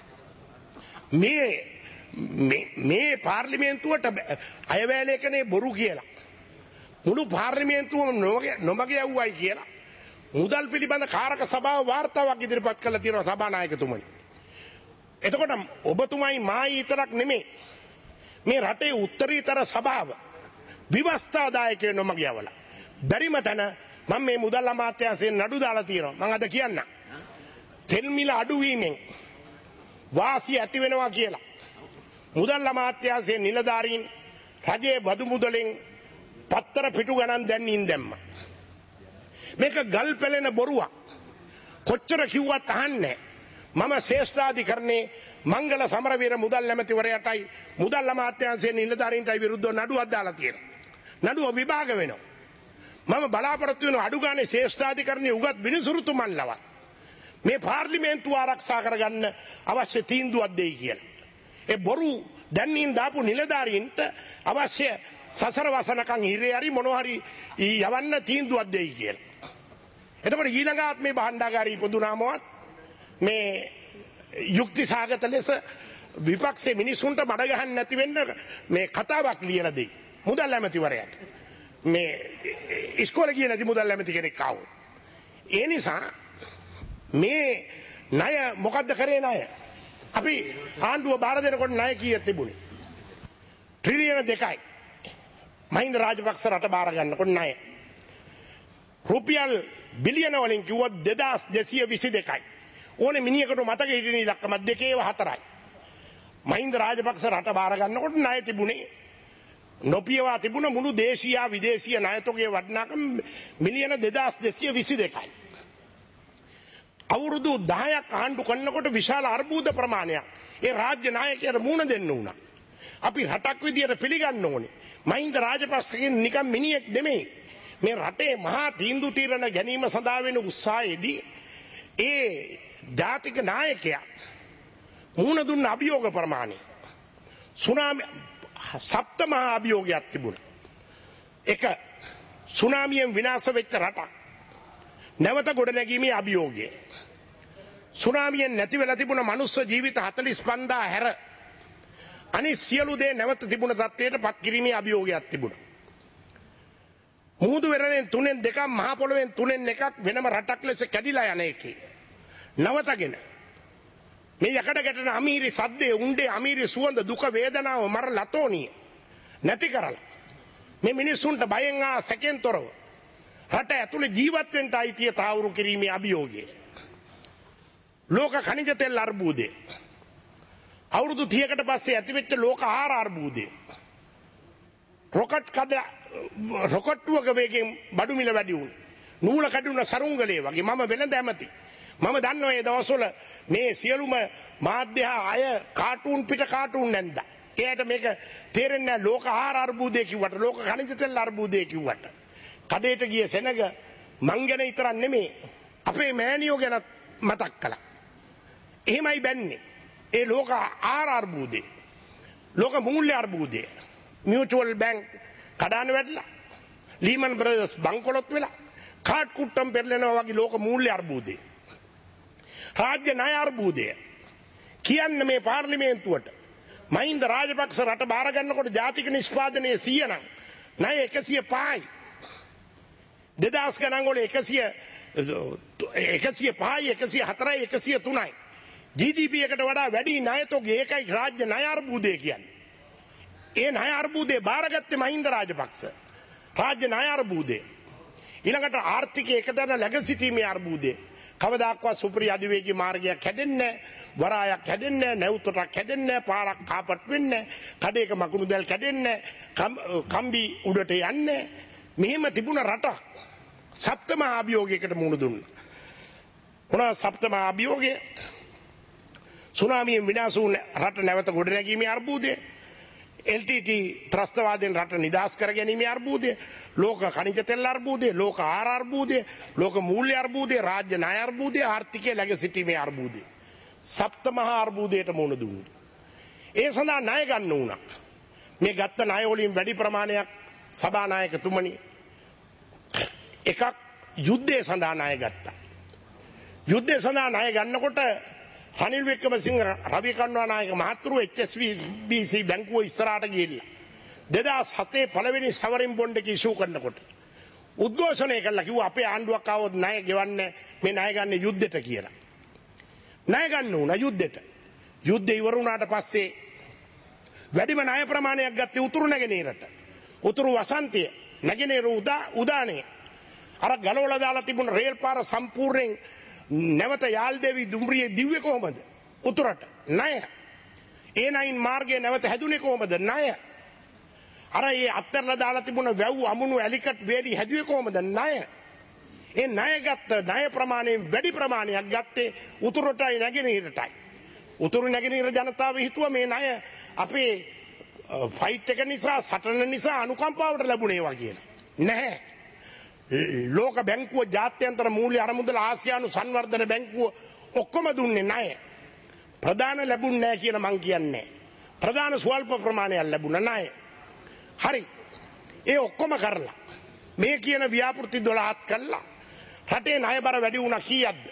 මේ පාර්ලිමේන්තුවට අයවැයලේකනේ බොරු කියලා. මුළු පාර්ලිමේන්තුවම නොමග යවුවයි කියලා මුදල් පිළිබඳ කාරක සභාව වාර්තාවක් ඉදිරිපත් කළ තියෙනවා සභානායකතුමනි. එතකොට ඔබතුමයි මායි විතරක් නෙමෙයි මේ රටේ උත්තරීතර සභාව විවස්ථාදායකයෝ නොමග යවලා. බැරිම තැන මම මේ මුදල් අමාත්‍යාංශයෙන් නඩු දාලා තියෙනවා. මම අද කියන්න. තෙල් මිල අඩු වීමෙන් වාසිය ඇති වෙනවා කියලා. මුදල් අමාත්‍යාංශයේ නිලධාරීන් රජයේ බදු මුදලෙන් පත්තර පිටු ගණන් දැන්නින් දැම්මා. මේක ගල් පෙළෙන බොරුවක්. කොච්චර කිව්වත් අහන්නේ. මම ශ්‍රේෂ්ඨාධිකරණේ මංගල සමරවීර මුදල් ඇමතිවරයාටයි මුදල් අමාත්‍යාංශයේ නිලධාරීන්ටයි විරුද්ධව නඩුවක් දාලා තියෙනවා. නඩුව විභාග වෙනවා. මම බලාපොරොත්තු වෙන අඩු ගානේ ශ්‍රේෂ්ඨාධිකරණයේ උගත් විනිසුරුතුමන්ලවත් මේ පාර්ලිමේන්තුව ආරක්ෂා කරගන්න අවශ්‍ය තීන්දුවක් දෙයි කියලා. ඒ බොරු දැන්නින් දාපු නිලධාරීන්ට අවශ්‍ය සසර වසනකන් හිරේ හරි මොනවා හරි යවන්න තීන්දුවක් දෙයි කියලා. එතකොට ඊළඟ ආත්මේ භාණ්ඩාගාරී ඉපදුනාමවත් මේ යුක්ති සාගත ලෙස විපක්ෂයේ මිනිසුන්ට මඩ ගහන්න නැති වෙන්න මේ කතාවක් ලියලා දෙයි. මුදල් ඇමතිවරයාට. මේ ඉස්කෝලේ ගියේ නැති මුදල් ඇමති කෙනෙක් ආවොත්. ඒ නිසා මේ ණය මොකද්ද කරේ ණය? අපි ආණ්ඩුව බාර දෙනකොට ණය කීයක් තිබුණේ? ට්‍රිලියන 2යි. මහින්ද රාජපක්ෂ රට බාර ගන්නකොට ණය. රුපියල් බිලියන වලින් කිව්වොත් 2222යි. ඕනේ මිනිහෙකුට මතක හිටින ඉලක්කම 2.4යි. මහින්ද රාජපක්ෂ රට බාර ගන්නකොට ණය තිබුණේ නොපියවා තිබුණ මුළු දේශීය විදේශීය ණයතොගේ වටිනාකම මිලියන 2222යි. අවුරුදු 10ක් ආණ්ඩු කරනකොට විශාල අර්බුද ප්‍රමාණයක් ඒ රාජ්‍ය නායකයන්ට මුණ දෙන්න උනා. අපි රටක් විදියට පිළිගන්න ඕනේ. මහින්ද රාජපක්ෂගෙන් නිකම් මිනිහෙක් නෙමෙයි. මේ රටේ මහා තීන්දුව తీරන ගැනීම සඳහා වෙන උත්සාහයේදී ඒ ජාතික නායකයා මුණ දුන්න අභියෝග ප්‍රමාණය සුනාමි සප්ත මහා අභියෝගයක් තිබුණා. එක සුනාමියෙන් විනාශ වෙච්ච රටක් නැවත ගොඩනැගීමේ අභියෝගය. සුනාමියෙන් නැති වෙලා තිබුණ මනුස්ස ජීවිත 45000 හැර අනිත් සියලු දේ නැවත තිබුණ තත්ත්වයට පත් කිරීමේ අභියෝගයක් තිබුණා. මුහුදු වෙරළෙන් 3න් 2ක් මහ පොළොවෙන් 3න් 1ක් වෙනම රටක් ලෙස කැඩිලා යන එකේ නවතගෙන මේ යකඩ ගැටෙන අමීරි සද්දේ උණ්ඩේ අමීරි සුවඳ දුක වේදනාව මර ලතෝනිය නැති කරලා මේ මිනිසුන්ට බයෙන් ආ සැකෙන් තොරව රට ඇතුලේ ජීවත් වෙන්න අයිතිය තාවුරු කිරීමේ අභියෝගය. ලෝක khනිජ තෙල් අර්බුදය. අවුරුදු 30කට පස්සේ ඇතිවෙච්ච ලෝක ආහාර අර්බුදය. රොකට්ටුවක වේගෙන් බඩු මිල වැඩි වුණා. නූල කැඩුන සරුංගලේ වගේ මම වෙනද ඇමති. මම දන්නවා මේ දවස්වල මේ සියලුම මාධ්‍ය අය කාටුන් පිට කාටුන් නැන්දා. ඒකට මේක තේරෙන්නේ නැහැ ලෝක ආහාර අර්බුදය කිව්වට ලෝක khනිජ තෙල් අර්බුදය කිව්වට. කඩේට ගිය සෙනග මං ගැන විතරක් නෙමෙයි අපේ මෑණියෝ ගැන මතක් කළා. එහෙමයි බැන්නේ. ඒ ලෝක ආහාර අර්බුදය. ලෝක මූල්‍ය අර්බුදය. මියුචුවල් බැංක් කඩාන වැටලා. ලීමන් බ්‍රදර්ස් බංකොලොත් වෙලා. කාඩ් කුට්ටම් පෙරලෙනවා වගේ ලෝක මූල්‍ය අර්බුදය. රාජ්‍ය ණය අර්බුදය. කියන්නේ මේ පාර්ලිමේන්තුවට මහින්ද රාජපක්ෂ රට බාර ගන්නකොට ජාතික නිෂ්පාදනයේ 100 නම් ණය 105යි. 2000 ගණන් වල 105යි 104යි 103යි. GDP එකට වඩා වැඩි ණයතොගේ ඒකයි රාජ්‍ය ණය අර්බුදය කියන්නේ. ඒ ණය අර්බුදේ බාරගත්තේ මහින්ද රාජපක්ෂ. රාජ්‍ය ණය අර්බුදේ. ඊළඟට ආර්ථිකයේ එකදැන läග සිටීමේ අර්බුදේ. කවදාක්වත් සුපිරි අධිවේගී මාර්ගයක් හැදෙන්නේ නැහැ, වරායක් හැදෙන්නේ නැහැ, නැවුතටක් හැදෙන්නේ නැහැ, පාරක් කාපට් වෙන්නේ නැහැ, කඩේක මකුණු දැල් කැඩෙන්නේ නැහැ, කම්බි උඩට යන්නේ. මෙහෙම තිබුණ රටක් සප්තම අභියෝගයකට මුහුණ දුන්නා. මොනවා සප්තම අභියෝගය? සුනාමියෙන් විනාශ වූ රට නැවත ගොඩනැගීමේ අර්බුදය, LTT ත්‍රස්තවාදයෙන් රට නිදහස් කර ගැනීමේ අර්බුදය, ලෝක khනිජ තෙල් අර්බුදය, ලෝක ආහාර අර්බුදය, ලෝක මූල්‍ය අර්බුදය, රාජ්‍ය ණය අර්බුදය, ආර්ථිකය läග සිටීමේ අර්බුදය. සප්තමහා අර්බුදයට මුහුණ දුන්නා. ඒ සඳහා ණය ගන්න උනා. මේ ගත්ත ණය වලින් වැඩි ප්‍රමාණයක් සභානායකතුමනි එකක් යුද්ධය සඳහා ණය ගත්තා. යුද්ධය සඳහා ණය ගන්නකොට රනිල් වික්‍රමසිංහ රවි කණ්ඩානායක මහතුරු HSBC බැංකුව ඉස්සරහට ගිහිල්ලා 2007 පළවෙනි සවරින් බොන්ඩ් එක ඉෂුව කරනකොට උද්ඝෝෂණය කළා, කිව්වා අපේ ආණ්ඩුවක් ආවොත් ණය ගෙවන්නේ මේ ණය ගන්න යුද්ධෙට කියලා. ණය ගන්න උනා යුද්ධෙට. යුද්ධය ඉවර වුණාට පස්සේ වැඩිම ණය ප්‍රමාණයක් ගත්තේ උතුරු නැගෙනහිරට. උතුරු වසන්තය, නැගෙනහිර උදානය. අර ගලවලා දාලා තිබුණ රේල් පාර සම්පූර්ණයෙන් නැවත යාල්දේවි දුම්රියේ දිව්වේ කොහමද? උතුරට ණය. A9 මාර්ගය නැවත හැදුනේ කොහමද? ණය. අර ඒ අත්තරලා දාලා තිබුණ වැව් අමුණු ඇලිකට් වේලි හැදුවේ කොහමද? ණය. ඒ ණය ගත්ත ණය ප්‍රමාණයෙන් වැඩි ප්‍රමාණයක් ගත්තේ උතුරටයි නැගෙනහිරටයි. උතුරු නැගෙනහිර ජනතාව හිතුවා මේ ණය අපේ ෆයිට් එක නිසා, සටන නිසා අනුකම්පාවට ලැබුණේවා කියලා. නැහැ. ලෝක බැංකුව, ජාත්‍යන්තර මූල්‍ය අරමුදල, ආසියානු සංවර්ධන බැංකුව ඔක්කොම දුන්නේ ණය. ප්‍රධාන ලැබුණ නැහැ කියන මං කියන්නේ. ප්‍රධාන ස්වල්ප ප්‍රමාණයක් ලැබුණ ණය. හරි. ඒ ඔක්කොම කරලා මේ කියන ව්‍යාපෘති 12ත් කළා. රටේ ණය බර වැඩි වුණා කීයක්ද?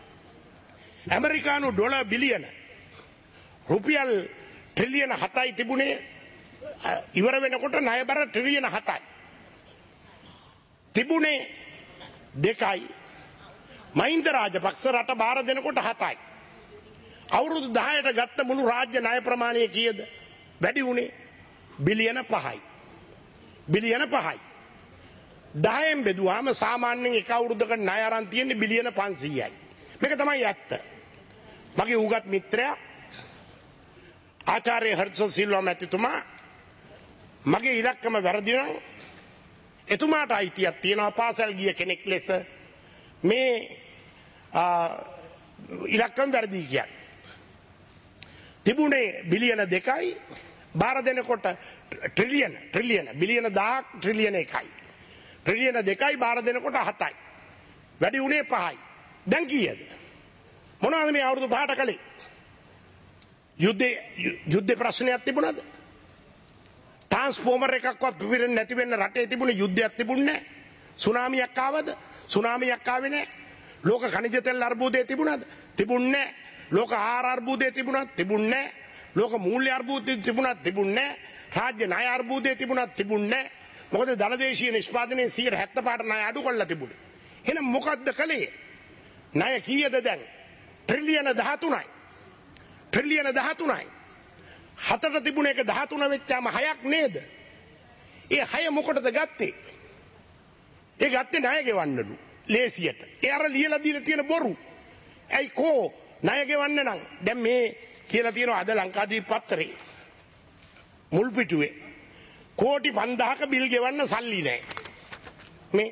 ඇමරිකානු ඩොලර් බිලියන රුපියල් ට්‍රිලියන 7යි තිබුණේ. ඉවර වෙනකොට ණය බර ට්‍රිලියන 7යි. තිබුණේ 2යි. මහින්ද රාජපක්ෂ රට බාර දෙනකොට 7යි. අවුරුදු 10ට ගත්ත මුළු රාජ්‍ය ණය ප්‍රමාණය කීයද? වැඩි වුණේ බිලියන 5යි. බිලියන 5යි. 10න් බෙදුවාම සාමාන්‍යයෙන් එක අවුරුද්දකට ණය අරන් තියෙන්නේ බිලියන 500යි. මේක තමයි ඇත්ත. මගේ උගත් මිත්‍රයා ආචාර්ය හර්ෂ සිල්වා මැතිතුමා මගේ ඉලක්කම වැරදි නම් එතුමාට අයිතියක් තියෙනවා පාසල් ගිය කෙනෙක් ලෙස මේ ඉලක්කම් වැරදි කියන්නේ. තිබුණේ බිලියන 2යි, බාර දෙනකොට ට්‍රිලියන බිලියන 1000ක් ට්‍රිලියන 1යි. ට්‍රිලියන 2යි බාර දෙනකොට 7යි. වැඩි උනේ 5යි. දැන් කීයද? මොනවද මේ අවුරුදු 5ට කලේ? යුද්ධේ ප්‍රශ්නයක් තිබුණාද? ට්‍රාන්ස්ෆෝමර් එකක්වත් පිපිරෙන්නේ නැති වෙන්න රටේ තිබුණේ යුද්ධයක් තිබුණේ නැහැ. සුනාමියක් ආවද? සුනාමියක් ආවේ නැහැ. ලෝක khනිජ තෙල් අර්බුදේ තිබුණාද? තිබුණේ නැහැ. ලෝක ආහාර අර්බුදේ තිබුණාද? තිබුණේ නැහැ. ලෝක මූල්‍ය අර්බුදේ තිබුණාද? තිබුණේ නැහැ. රාජ්‍ය ණය අර්බුදේ තිබුණාද? තිබුණේ නැහැ. මොකද දලදේශීය නිෂ්පාදනයේ 170% ණය අඩු කරලා තිබුණේ. එහෙනම් මොකද්ද කළේ? ණය කීයද දැන්? ට්‍රිලියන 13යි. ට්‍රිලියන 13යි. 7ට තිබුණ එක 13 වෙච්චාම 6ක් නේද? ඒ 6 මොකටද ගත්තේ? ඒ ගත්තේ ණය ගෙවන්නලු. ලේසියට. ඒ අර ලියලා දීලා තියෙන බොරු. ඇයි කෝ ණය ගෙවන්න නම් දැන් මේ කියලා තියෙනවා අද ලංකාදීප පත්තරේ. මුල් පිටුවේ කෝටි 5000ක බිල් ගෙවන්න සල්ලි නැහැ. මේ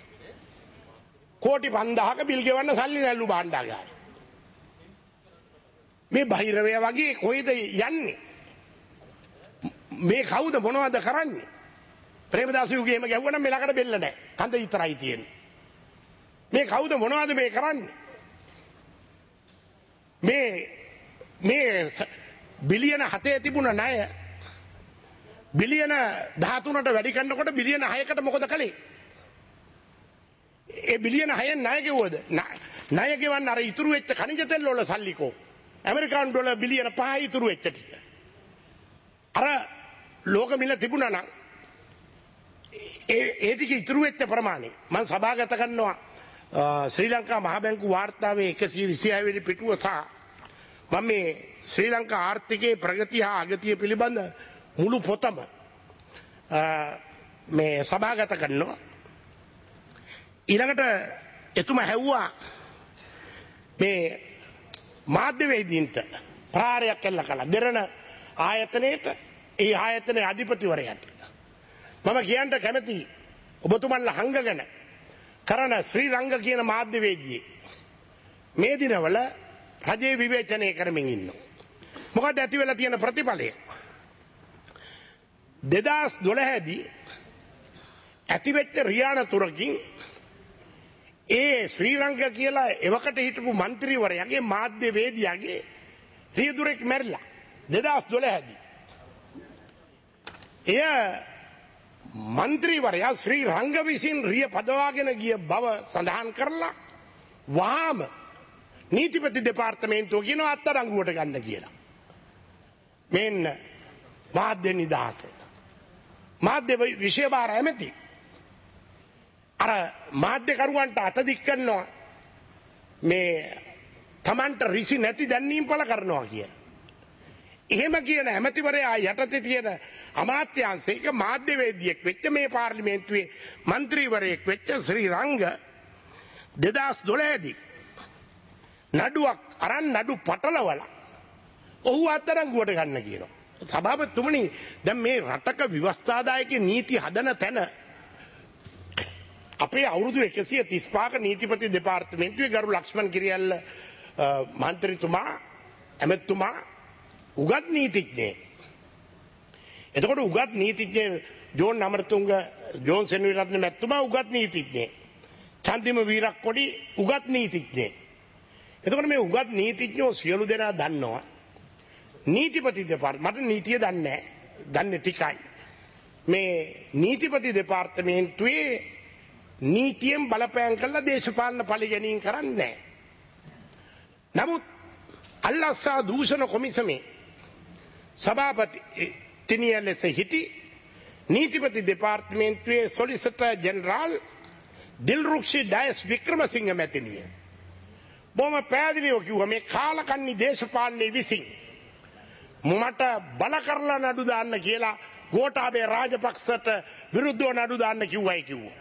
කෝටි 5000ක බිල් ගෙවන්න සල්ලි නැල්ලු භාණ්ඩාගාරේ. මේ බහිරවය වගේ කොහෙද යන්නේ? මේ කවුද මොනවද කරන්නේ? ප්‍රේමදාස යුගයේම ගැහුවනම් මේ ළඟට බෙල්ල නැහැ. කඳ විතරයි තියෙන්නේ. මේ කවුද මොනවද මේ කරන්නේ? මේ බිලියන 7 තිබුණ ණය බිලියන 13ට වැඩි කරනකොට බිලියන 6කට මොකද කළේ? ඒ බිලියන 6න් ණය ගෙවුවද? ණය ගෙවන්න අර ඉතුරු වෙච්ච khනිජ තෙල් වල සල්ලිකෝ. ඇමරිකානු ඩොලර් බිලියන 5 ඉතුරු වෙච්ච ටික. අර ලෝක මිල තිබුණා නම් ඒ ටික ඉතුරු වෙච්ච ප්‍රමාණය මම සභාගත කරනවා ශ්‍රී ලංකා මහ බැංකු වාර්තාවේ 126 වෙනි පිටුව සහ මම මේ ශ්‍රී ලංකා ආර්ථිකයේ ප්‍රගතිය හා අගතිය පිළිබඳ මුළු පොතම මේ සභාගත කරනවා. ඊළඟට එතුමා හැව්වා මේ මාධ්‍යවේදීන්ට ප්‍රහාරයක් කළ කළා දෙරණ ආයතනයේට ඒ ආයතනයේ අධිපතිවරයාට මම කියන්න කැමති ඔබතුමන්ලා හංගගෙන කරන ශ්‍රී රංග කියන මාධ්‍යවේදියේ මේ දිනවල රජයේ විවේචනය කරමින් ඉන්නවා. මොකද ඇති වෙලා තියෙන ප්‍රතිඵලය 2012 දී ඇතිවෙච්ච රියානතුරකින් ඒ ශ්‍රී රංග කියලා එවකට හිටපු മന്ത്രിවරයාගේ මාධ්‍යවේදියාගේ රියදුරෙක් මැරිලා 2012 දී. එය മന്ത്രിවරයා ශ්‍රී රංග විසින් රිය පදවාගෙන ගිය බව සඳහන් කරලා වහාම නීතිපති දෙපාර්තමේන්තුව කියනවා අත්අඩංගුවට ගන්න කියලා. මෙන්න මාධ්‍ය නිදහස. මාධ්‍ය විෂය භාර ඇමති අර මාධ්‍යකරුවන්ට අතදික් කරනවා මේ තමන්ට රිසි නැති දැන්වීම් පළ කරනවා කියලා. එහෙම කියන ඇමතිවරයා යටතේ තියෙන අමාත්‍යාංශයක මාධ්‍යවේදියෙක් වෙච්ච මේ පාර්ලිමේන්තුවේ മന്ത്രിවරයෙක් වෙච්ච ශ්‍රී රංග 2012 දී නඩුවක් අරන් නඩු පටලවලා ඔහු අත්අඩංගුවට ගන්න කියනවා. සභාපතිතුමනි දැන් මේ රටක ව්‍යවස්ථාදායක නීති හදන තැන අපේ අවුරුදු 135ක නීතිපති දෙපාර්තමේන්තුවේ ගරු ලක්ෂ්මන් කිරියල්ල මන්ත්‍රීතුමා ඇමතිතුමා උගත් නීතිඥයෙක්. එතකොට උගත් නීතිඥ ජෝන් අමරතුංග ජෝන් සෙනවිරත්න මැතිතුමා උගත් නීතිඥයෙක්. චන්දිම වීරක්කොඩි උගත් නීතිඥයෙක්. එතකොට මේ උගත් නීතිඥයෝ සියලු දෙනා දන්නවා නීතිපති දෙපාර්තමේන්තුව මට නීතිය දන්නේ දන්නේ ටිකයි. මේ නීතිපති දෙපාර්තමේන්තුවේ නීතියෙන් බලපෑම් කළා දේශපාලන පරිගණීම් කරන්නේ නැහැ. නමුත් අල්ලාසා දූෂණ කොමිසමේ සභාපති තිනිය ලෙස හිටි නීතිපති දෙපාර්තමේන්තුවේ සොලිසිටර් ජෙනරාල් දිල්රුක්ෂි ඩයස් වික්‍රමසිංහ මැතිණිය බොහොම පැහැදිලිව කිව්වා මේ කාලකන්ණි දේශපාලනයේ විසින් මට බල කරලා නඩු දාන්න කියලා ගෝඨාභය රාජපක්ෂට විරුද්ධව නඩු දාන්න කිව්වයි කිව්වා.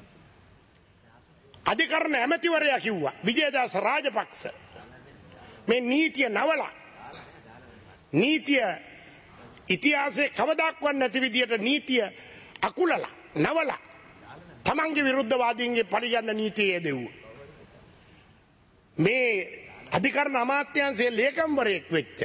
අධිකරණ ඇමතිවරයා කිව්වා විජේදාස රාජපක්ෂ මේ නීතිය නවලා නීතිය ඉතිහාසයේ කවදාක්වත් නැති විදියට නීතිය අකුලලා නවලා තමන්ගේ විරුද්ධවාදීන්ගේ පරිගන්න නීතියේ දෙව්වා. මේ අධිකරණ අමාත්‍යාංශයේ ලේකම්වරයෙක් වෙච්ච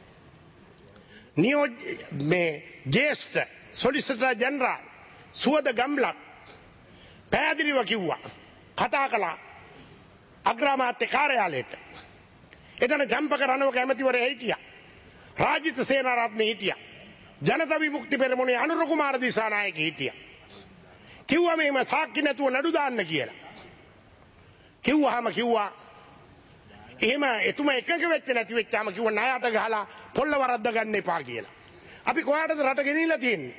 මේ ජේෂ්ඨ සොලිසිටර් ජෙනරාල් සුවද ගම්ලක් පැහැදිලිව කිව්වා කතා කළා අග්‍රාමාත්‍ය කාර්යාලයට. එතන ජම්පක රණවක ඇමතිවරයා හිටියා. රාජිත සේනාරත්න හිටියා. ජනතා විමුක්ති පෙරමුණේ අනුර කුමාර දිසානායක හිටියා. කිව්වා මේම සාක්ෂි නැතුව නඩු දාන්න කියලා. කිව්වහම කිව්වා එහෙම එතුමා එකක වෙච්ච නැති වෙච්චාම කිව්වා ණයට ගහලා පොල්ල වරද්ද ගන්න එපා කියලා. අපි කොහාටද රට ගෙනිලා තියෙන්නේ?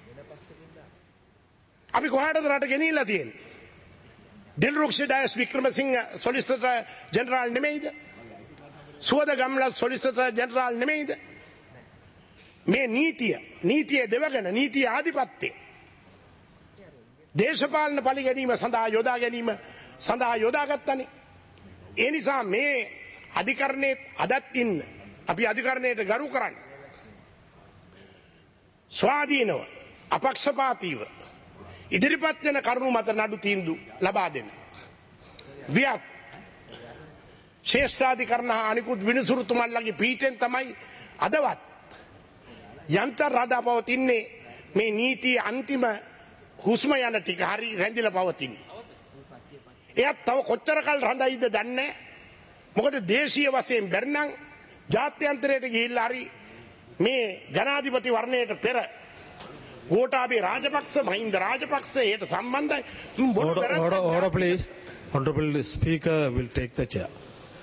අපි කොහාටද රට ගෙනිලා තියෙන්නේ? දිල්රුක්ෂි ඩයස් වික්‍රමසිංහ සොලිසිටර් ජෙනරාල් නෙමෙයිද? සුවද ගම්ලා සොලිසිටර් ජෙනරාල් නෙමෙයිද? මේ නීතිය දෙවගෙන නීතිය ආධිපත්‍ය දේශපාලන පරිගැනීම සඳහා යොදා ගැනීම සඳහා යොදාගත්තනේ. ඒ නිසා මේ අධිකරණයේ අදත් ඉන්න අපි අධිකරණයට ගරු කරන්න. ස්වාධීනව අපක්ෂපාතීව ඉදිරිපත් වෙන කරුණු මත නඩු තීන්දුව ලබා දෙන්න. වියත් ශේෂ්ඨාධිකරණ හා අනිකුත් විනිසුරුතුමන්ලගේ පීඨෙන් තමයි අදවත් යන්තම් රඳා පවතින්නේ මේ නීතිය අන්තිම හුස්ම යන ටික හරි රැඳිලා පවතින්නේ. එයත් තව කොච්චර කල් රඳයිද දන්නේ නැහැ. මොකද දේශීය වශයෙන් බැරිනම් ජාත්‍යන්තරයට ගිහිල්ලා හරි මේ ජනාධිපති වර්ණයට පෙර ගෝඨාභය රාජපක්ෂ මහින්ද රාජපක්ෂ ඒට සම්බන්ධයි. Order please. Honorable Speaker will take the chair.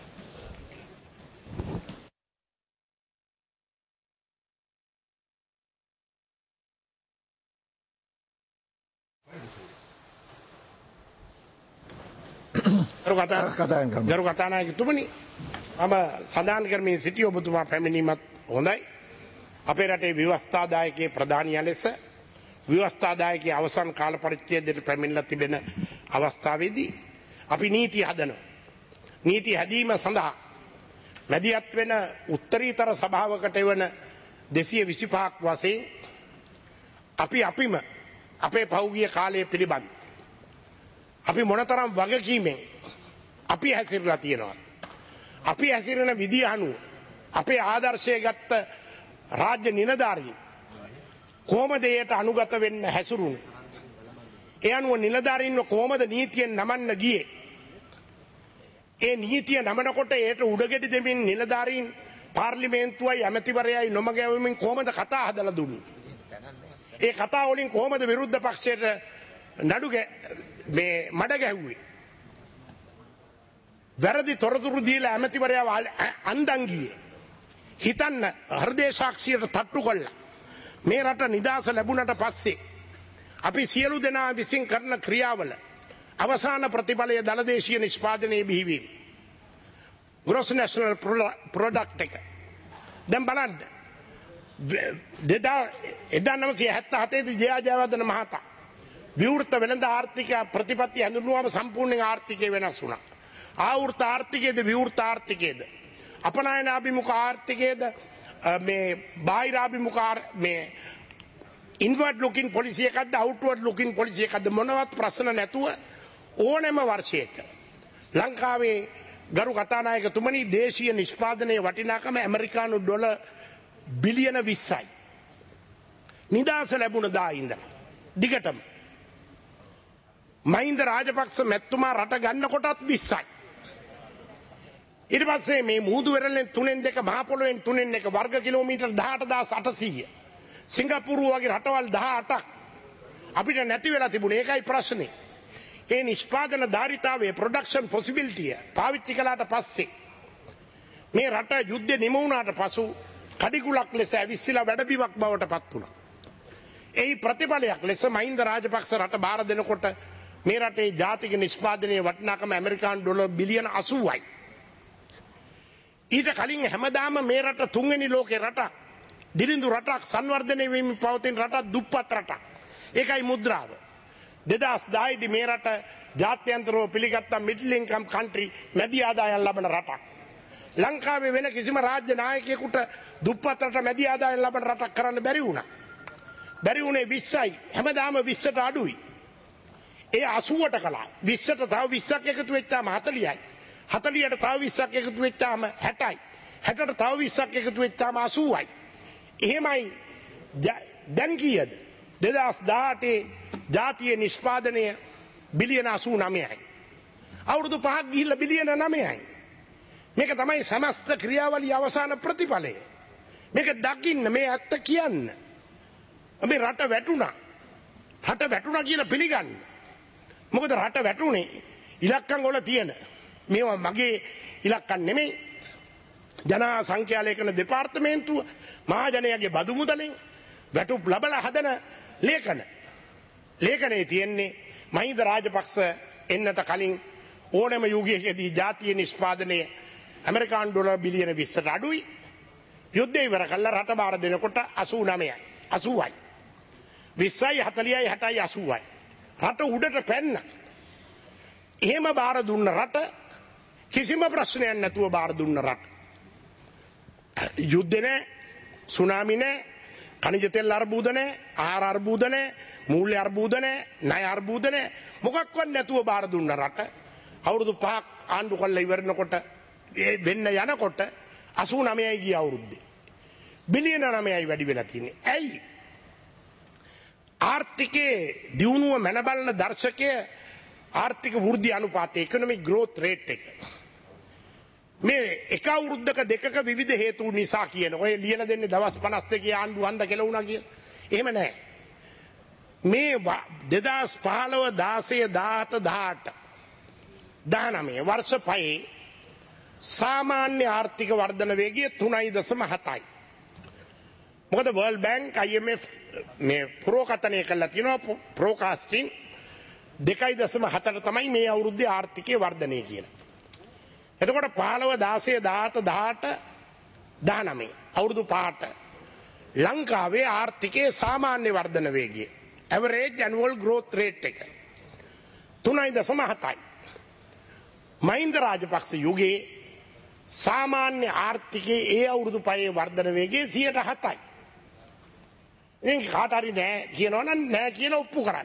ගරු කතානායකතුමනි මම සඳහන් කරමින් සිටි ඔබතුමා පැමිණීමත් හොඳයි. අපේ රටේ ව්‍යවස්ථාදායකයේ ප්‍රධානියා ලෙස ව්‍යවස්ථාදායකයේ අවසන් කාල පරිච්ඡේදයට පැමිණලා තිබෙන අවස්ථාවේදී අපි නීති හදනවා. නීති හැදීම සඳහා මැදිහත් වෙන උත්තරීතර සභාවකට එවන 225ක් වශයෙන් අපිම අපේ පෞගිය කාලය පිළිබඳ අපි මොනතරම් වගකීමෙන් අපි හැසිරලා තියෙනවා. අපි හැසිරෙන විදිය අනුව අපේ ආදර්ශය ගත්ත රාජ්‍ය නිලධාරීන් කොහොමද ඒට අනුගත වෙන්න හැසිරුණේ? ඒ අනුව නිලධාරීන්ව කොහොමද නීතියෙන් නමන්න ගියේ? ඒ නීතිය නමනකොට ඒට උඩගෙඩි දෙමින් නිලධාරීන් පාර්ලිමේන්තුවයි ඇමතිවරයයි නොමග යවමින් කොහොමද කතා හදලා දුන්නේ? ඒ කතා වලින් කොහොමද විරුද්ධ පක්ෂයට නඩු මඩ ගැහුවේ? වැරදි තොරතුරු දීලා ඇමතිවරයාව අන්දන් ගියේ. හිතන්න හෘදේ සාක්ෂියට තට්ටු කළා. මේ රට නිදහස ලැබුණට පස්සේ අපි සියලු දෙනා විසින් කරන ක්‍රියාවල අවසාන ප්‍රතිඵලය දලදේශීය නිෂ්පාදනයේ බිහිවීම. gross national product එක. දැන් බලන්න 1977 දී ජයජයවර්ධන මහතා විවෘත වෙළඳ ආර්ථික ප්‍රතිපත්ති හඳුන්වුවම සම්පූර්ණ ආර්ථිකය වෙනස් වුණා. ආවෘත ආර්ථිකයේද විවෘත ආර්ථිකයේද අපනයනාභිමුඛ ආර්ථිකයේද මේ බාහිරාභිමුඛ මේ ඉන්වර්ඩ් ලුකින් පොලිසි එකක්ද අවුට්වර්ඩ් ලුකින් පොලිසි එකක්ද මොනවත් ප්‍රශ්න නැතුව ඕනෑම වර්ෂයක ලංකාවේ ගරු කතානායකතුමනි දේශීය නිෂ්පාදනයේ වටිනාකම ඇමරිකානු ඩොලර් බිලියන 20යි. නිදහස ලැබුණ දා ඉඳලා දිගටම මහින්ද රාජපක්ෂ මැතිතුමා රට ගන්න කොටත් 20යි. ඊට පස්සේ මේ මුහුදු වෙරළෙන් 3-2 මහ පොළොවෙන් 3-1 වර්ග කිලෝමීටර් 18800 සිංගප්පූරු වගේ රටවල් 18ක් අපිට නැති වෙලා තිබුණේ. ඒකයි ප්‍රශ්නේ. ඒ නිෂ්පාදන ධාරිතාවයේ ප්‍රොඩක්ෂන් පොසිබිලිටි පාවිච්චි කළාට පස්සේ මේ රට යුද්ධ නිම වුණාට පසු කඩිකුලක් ලෙස ඇවිස්සලා වැඩබිමක් බවට පත් වුණා. ඒ ප්‍රතිඵලයක් ලෙස මහින්ද රාජපක්ෂ රට බාර දෙනකොට මේ රටේ ජාතික නිෂ්පාදනයේ වටිනාකම ඇමරිකානු ඩොලර් බිලියන 80යි. ඊට කලින් හැමදාම මේ රට තුන්වෙනි ලෝකේ රටක්, දිලිඳු රටක්, සංවර්ධනය වෙමින් පවතින රටක්, දුප්පත් රටක්. ඒකයි මුද්‍රාව. 2010 දී මේ රට ජාත්‍යන්තරව පිළිගත්ත මිඩල් ඉන්කම් කන්ට්‍රි මැදි ආදායම් ලබන රටක්. ලංකාවේ වෙන කිසිම රාජ්‍ය නායකයෙකුට දුප්පත් රට මැදි ආදායම් ලබන රටක් කරන්න බැරි වුණා. බැරි වුණේ 20යි. හැමදාම 20ට අඩුයි. ඒ 80ට කළා. 20ට තව 20ක් එකතු වෙච්චාම 40යි. 40ට තව 20ක් එකතු වෙච්චාම 60යි. 60ට තව 20ක් එකතු වෙච්චාම 80යි. එහෙමයි දැන් කීයද? 2018 ජාතිය නිෂ්පාදනය බිලියන 89යි. අවුරුදු 5ක් ගිහිල්ලා බිලියන 9යි. මේක තමයි සමස්ත ක්‍රියාවලිය අවසාන ප්‍රතිඵලය. මේක දකින්න, මේ ඇත්ත කියන්න. මේ රට වැටුණා. රට වැටුණා කියලා පිළිගන්න. මොකද රට වැටුනේ ඉලක්කම් වල තියෙන. මේවා මගේ ඉලක්කම් නෙමෙයි. ජන සංඛ්‍යාලේඛන දෙපාර්තමේන්තුව මහජනයාගේ බදු මුදලෙන් වැටුප් ලබලා හදන ලේඛන. ලේඛනයේ තියෙන්නේ මහින්ද රාජපක්ෂ එන්නට කලින් ඕනෑම යුගයකදී ජාතිය නිෂ්පාදනය ඇමරිකානු ඩොලර් බිලියන 20ට අඩුයි. යුද්ධය ඉවර කළා රට බාර දෙනකොට 89යි 80යි 20යි 40යි 60යි 80යි. රට උඩට පැන්න. එහෙම බාර දුන්න රට, කිසිම ප්‍රශ්නයක් නැතුව බාර දුන්න රට. යුද්ධ නැහැ, සුනාමි නැහැ, खनिज तेल අර්බුද නැහැ, ආහාර අර්බුද නැහැ, මූල්‍ය අර්බුද නැහැ, ණය අර්බුද නැහැ. මොකක්වත් නැතුව බාර දුන්න රට අවුරුදු 5ක් ආණ්ඩු කරලා ඉවරනකොට වෙන්න යනකොට 89යි ගිය අවුරුද්දේ බිලියන 9යි වැඩි වෙලා තියෙන්නේ. ඇයි? ආර්ථිකයේ දියුණුව මැනබලන දර්ශකයේ ආර්ථික වෘද්ධි අනුපාතය, ඉකොනොමික් ග්‍රෝත් රේට් එක මේ එක අවුරුද්දක දෙකක විවිධ හේතු නිසා කියන ඔය ලියලා දෙන්නේ දවස් 52 ආණ්ඩු හන්ද කියලා වුණා කියන. එහෙම නැහැ. මේ 2015 16 17 18 වර්ෂ පහේ සාමාන්‍ය ආර්ථික වර්ධන වේගය 3.7යි. මොකද වර්ල්ඩ් බැංක් IMF මේ ප්‍රෝකතනය කළා තියෙනවා, ප්‍රෝකාස්ටිං 2.4 තමයි මේ අවුරුද්දේ ආර්ථිකයේ වර්ධනය කියලා. එතකොට 15 16 17 18 අවුරුදු 5ට ලංකාවේ ආර්ථිකයේ සාමාන්‍ය වර්ධන වේගය average annual growth rate එක 3.7යි. මහින්ද රාජපක්ෂ යුගයේ සාමාන්‍ය ආර්ථිකයේ ඒ අවුරුදු 5 වර්ධන වේගය 7%යි. ඉතින් කාට හරි නෑ කියනවනම් නෑ කියලා ඔප්පු කරන්න.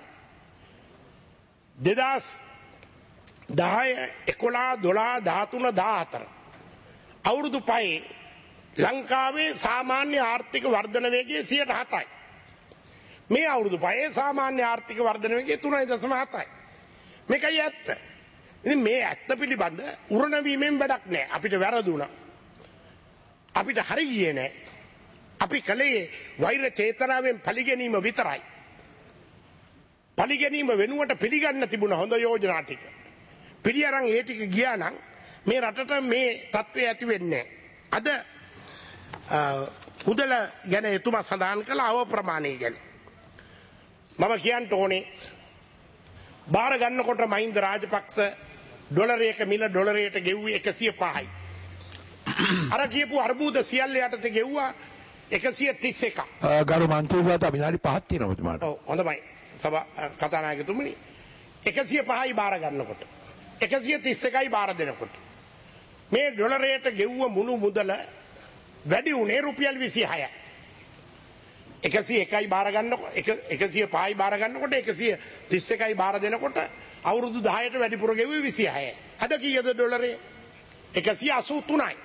2010 11 12 13 14 අවුරුදු 5 ලංකාවේ සාමාන්‍ය ආර්ථික වර්ධන වේගය 7%යි. මේ අවුරුදු 5 සාමාන්‍ය ආර්ථික වර්ධන වේගය 3.7යි. මේකයි ඇත්ත. ඉතින් මේ ඇත්ත පිළිබඳ උරණ වීමෙන් වැඩක් නැහැ. අපිට වැරදුණා. අපිට හරි ගියේ නැහැ. අපි කලේ වෛර චේතනාවෙන් පරිගැනීම විතරයි. පරිගැනීම වෙනුවට පිළිගන්න තිබුණ හොඳ යෝජනා ටික. පිළිඅරන් ඒ ටික ගියා නම් මේ රටට මේ තත්ත්වය ඇති වෙන්නේ නැහැ. අද මුදල ගැන එතුමා සඳහන් කළ අවප්‍රමාණය ගැන මම කියන්න ඕනේ බාර ගන්නකොට මහින්ද රාජපක්ෂ ඩොලරයක මිල ඩොලරයට ගෙව්වේ 105යි. අර කියපු අර්බුද සියල්ල යටතේ ගෙව්වා 131ක්. ගරු මන්ත්‍රීවරයාට විනාඩි 5ක් තියෙනවා ඔබතුමාට. ඔව් හොඳයි. සභා කතානායකතුමනි 105යි බාර ගන්නකොට 131යි බාර දෙනකොට මේ ඩොලරයට ගෙව්ව මුළු මුදල වැඩි උනේ රුපියල් 26යි. 101යි බාර ගන්නකොට 105යි බාර ගන්නකොට 131යි බාර දෙනකොට අවුරුදු 10ට වැඩිපුර ගෙවුවේ 26යි. අද කීයද ඩොලරේ? 183යි.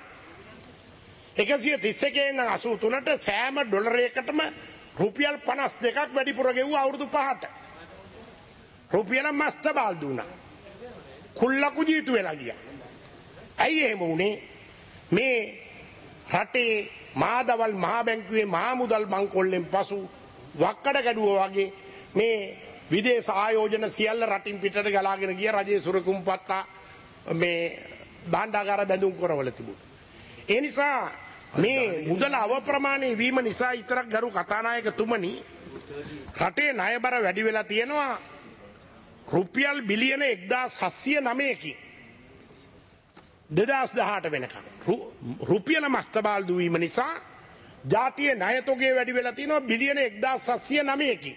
131 නම් 83ට සෑම ඩොලරයකටම රුපියල් 52ක් වැඩිපුර ගෙවුවා අවුරුදු 5ට. රුපියල මස්තබාල් දුන්නා. කුල්ලකු ජීතු වෙලා ගියා. ඇයි එහෙම වුනේ? මේ රටේ මාදවල් මහා බැංකුවේ මහා මුදල් බංකොල්ලෙන් පසු වක්කඩ ගැඩුවා වගේ මේ විදේශ ආයෝජන සියල්ල රටින් පිටට ගලාගෙන ගිය රජයේ සුරකුම්පත්තා මේ භාණ්ඩාගාර බැඳුම් කරවල තිබුණා. ඒ නිසා මේ මුදල අවප්‍රමාණය වීම නිසා විතරක් ගරු කතානායකතුමනි රටේ ණයබර වැඩි වෙලා තියෙනවා රුපියල් බිලියන 1709කින් 2018 වෙනකම් රුපියල මස්තබාල් දුවීම නිසා ජාතිය ණය තොගය වැඩි වෙලා තියෙනවා බිලියන 1709කින්.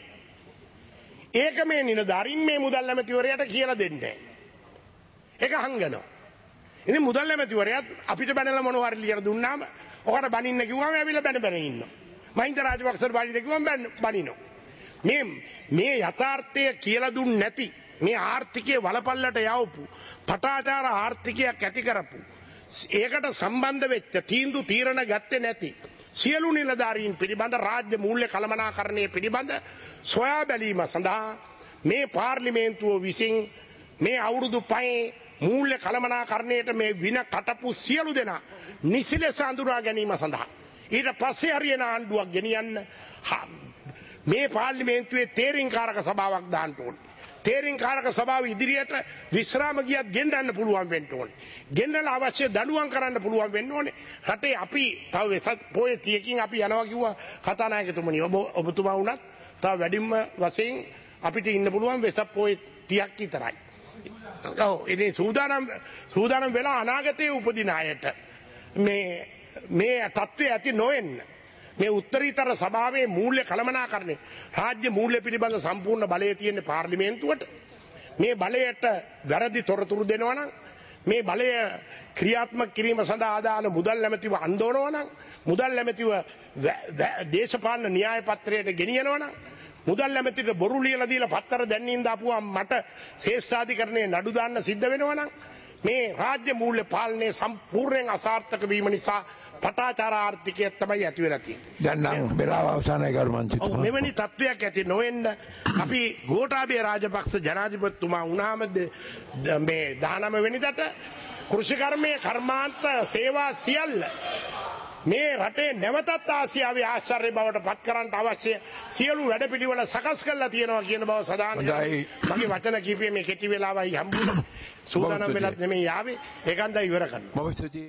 ඒක මේ නිලධාරීන් මේ මුදල් ඇමතිවරයාට කියලා දෙන්නේ නැහැ. ඒක හංගනවා. ඉතින් මුදල් ඇමතිවරයාත් අපිට බැනලා මොනවා හරි ලියලා දුන්නාම ඔකට බනින්න කිව්වම ඇවිල්ලා බැන ඉන්නවා. මහින්ද රාජපක්ෂට බනින්න කිව්වම බනිනවා. මේ යථාර්ථය කියලා දුන්නේ නැති මේ ආර්ථිකයේ වලපල්ලට යවපු පටාචාර ආර්ථිකයක් ඇති කරපු ඒකට සම්බන්ධ වෙච්ච තීන්දුව තීරණ ගත්තේ නැති සියලු නිලධාරීන් පිළිබඳ රාජ්‍ය මූල්‍ය කළමනාකරණය පිළිබඳ සොයා බැලීම සඳහා මේ පාර්ලිමේන්තුව විසින් මේ අවුරුදු 5 මූල්‍ය කළමනාකරණයට මේ වින කටපු සියලු දෙනා නිසි ලෙස අඳුරා ගැනීම සඳහා ඊට පස්සේ හරියන ආණ්ඩුවක් ගෙනියන්න මේ පාර්ලිමේන්තුවේ තේරීම්කාරක සභාවක් දාන්න ඕනේ. තේරීම්කාරක සභාව ඉදිරියට විශ්‍රාම ගියත් ගෙන්නන්න පුළුවන් වෙන්න ඕනේ. ගෙන්නලා අවශ්‍ය දඬුවම් කරන්න පුළුවන් වෙන්න ඕනේ. රටේ අපි තව වෙසක් පොයේ 30කින් අපි යනවා කිව්වා කතානායකතුමනි. ඔබතුමා වුණත් තව වැඩිම වශයෙන් අපිට ඉන්න පුළුවන් වෙසක් පොයේ 30ක් විතරයි. ඔව් ඉතින් සූදානම් වෙලා අනාගතයේ උපදින අයට මේ තත්ත්වය ඇති නොවෙන්න මේ උත්තරීතර සභාවේ මූල්‍ය කළමනාකරණය රාජ්‍ය මූල්‍ය පිළිබඳ සම්පූර්ණ බලය තියෙන පාර්ලිමේන්තුවට මේ බලයට වැරදි තොරතුරු දෙනවා නම් මේ බලය ක්‍රියාත්මක කිරීම සඳහා අදාළ මුදල් ඇමතිව අන්දවනවා නම් මුදල් ඇමතිව දේශපාලන න්‍යාය පත්‍රයට ගෙනියනවා නම් මුදල් ඇමතිට බොරු ලියලා දීලා පත්තර දැන්නින් දාපුවාම මට ශේෂ්ඨාධිකරණයේ නඩු දාන්න සිද්ධ වෙනවා නම් මේ රාජ්‍ය මූල්‍ය පාලනය සම්පූර්ණයෙන් අසාර්ථක වීම නිසා පටාචාර ආර්ථිකය තමයි ඇති වෙලා තියෙන්නේ. දැන් නම් වෙලාව අවසానයි ගරු මන්ත්‍රීතුමා. මෙවැනි තත්ත්වයක් ඇති නොවෙන්න අපි ගෝඨාභය රාජපක්ෂ ජනාධිපතිතුමා වුණාම මේ 19 වෙනිදාට කෘෂිකර්මයේ කර්මාන්ත සේවා සියල්ල මේ රටේ නැවතත් ආසියාවේ ආශ්චර්ය බවට පත් කරන්න අවශ්‍ය සියලු වැඩපිළිවෙල සකස් කරලා තියෙනවා කියන බව සදාන මගේ වචන කීපයේ මේ කෙටි වෙලාවයි හම්බුනේ සූදානම් වෙලත් නෙමෙයි ආවේ ඒකන්ද ඉවර කරනවා.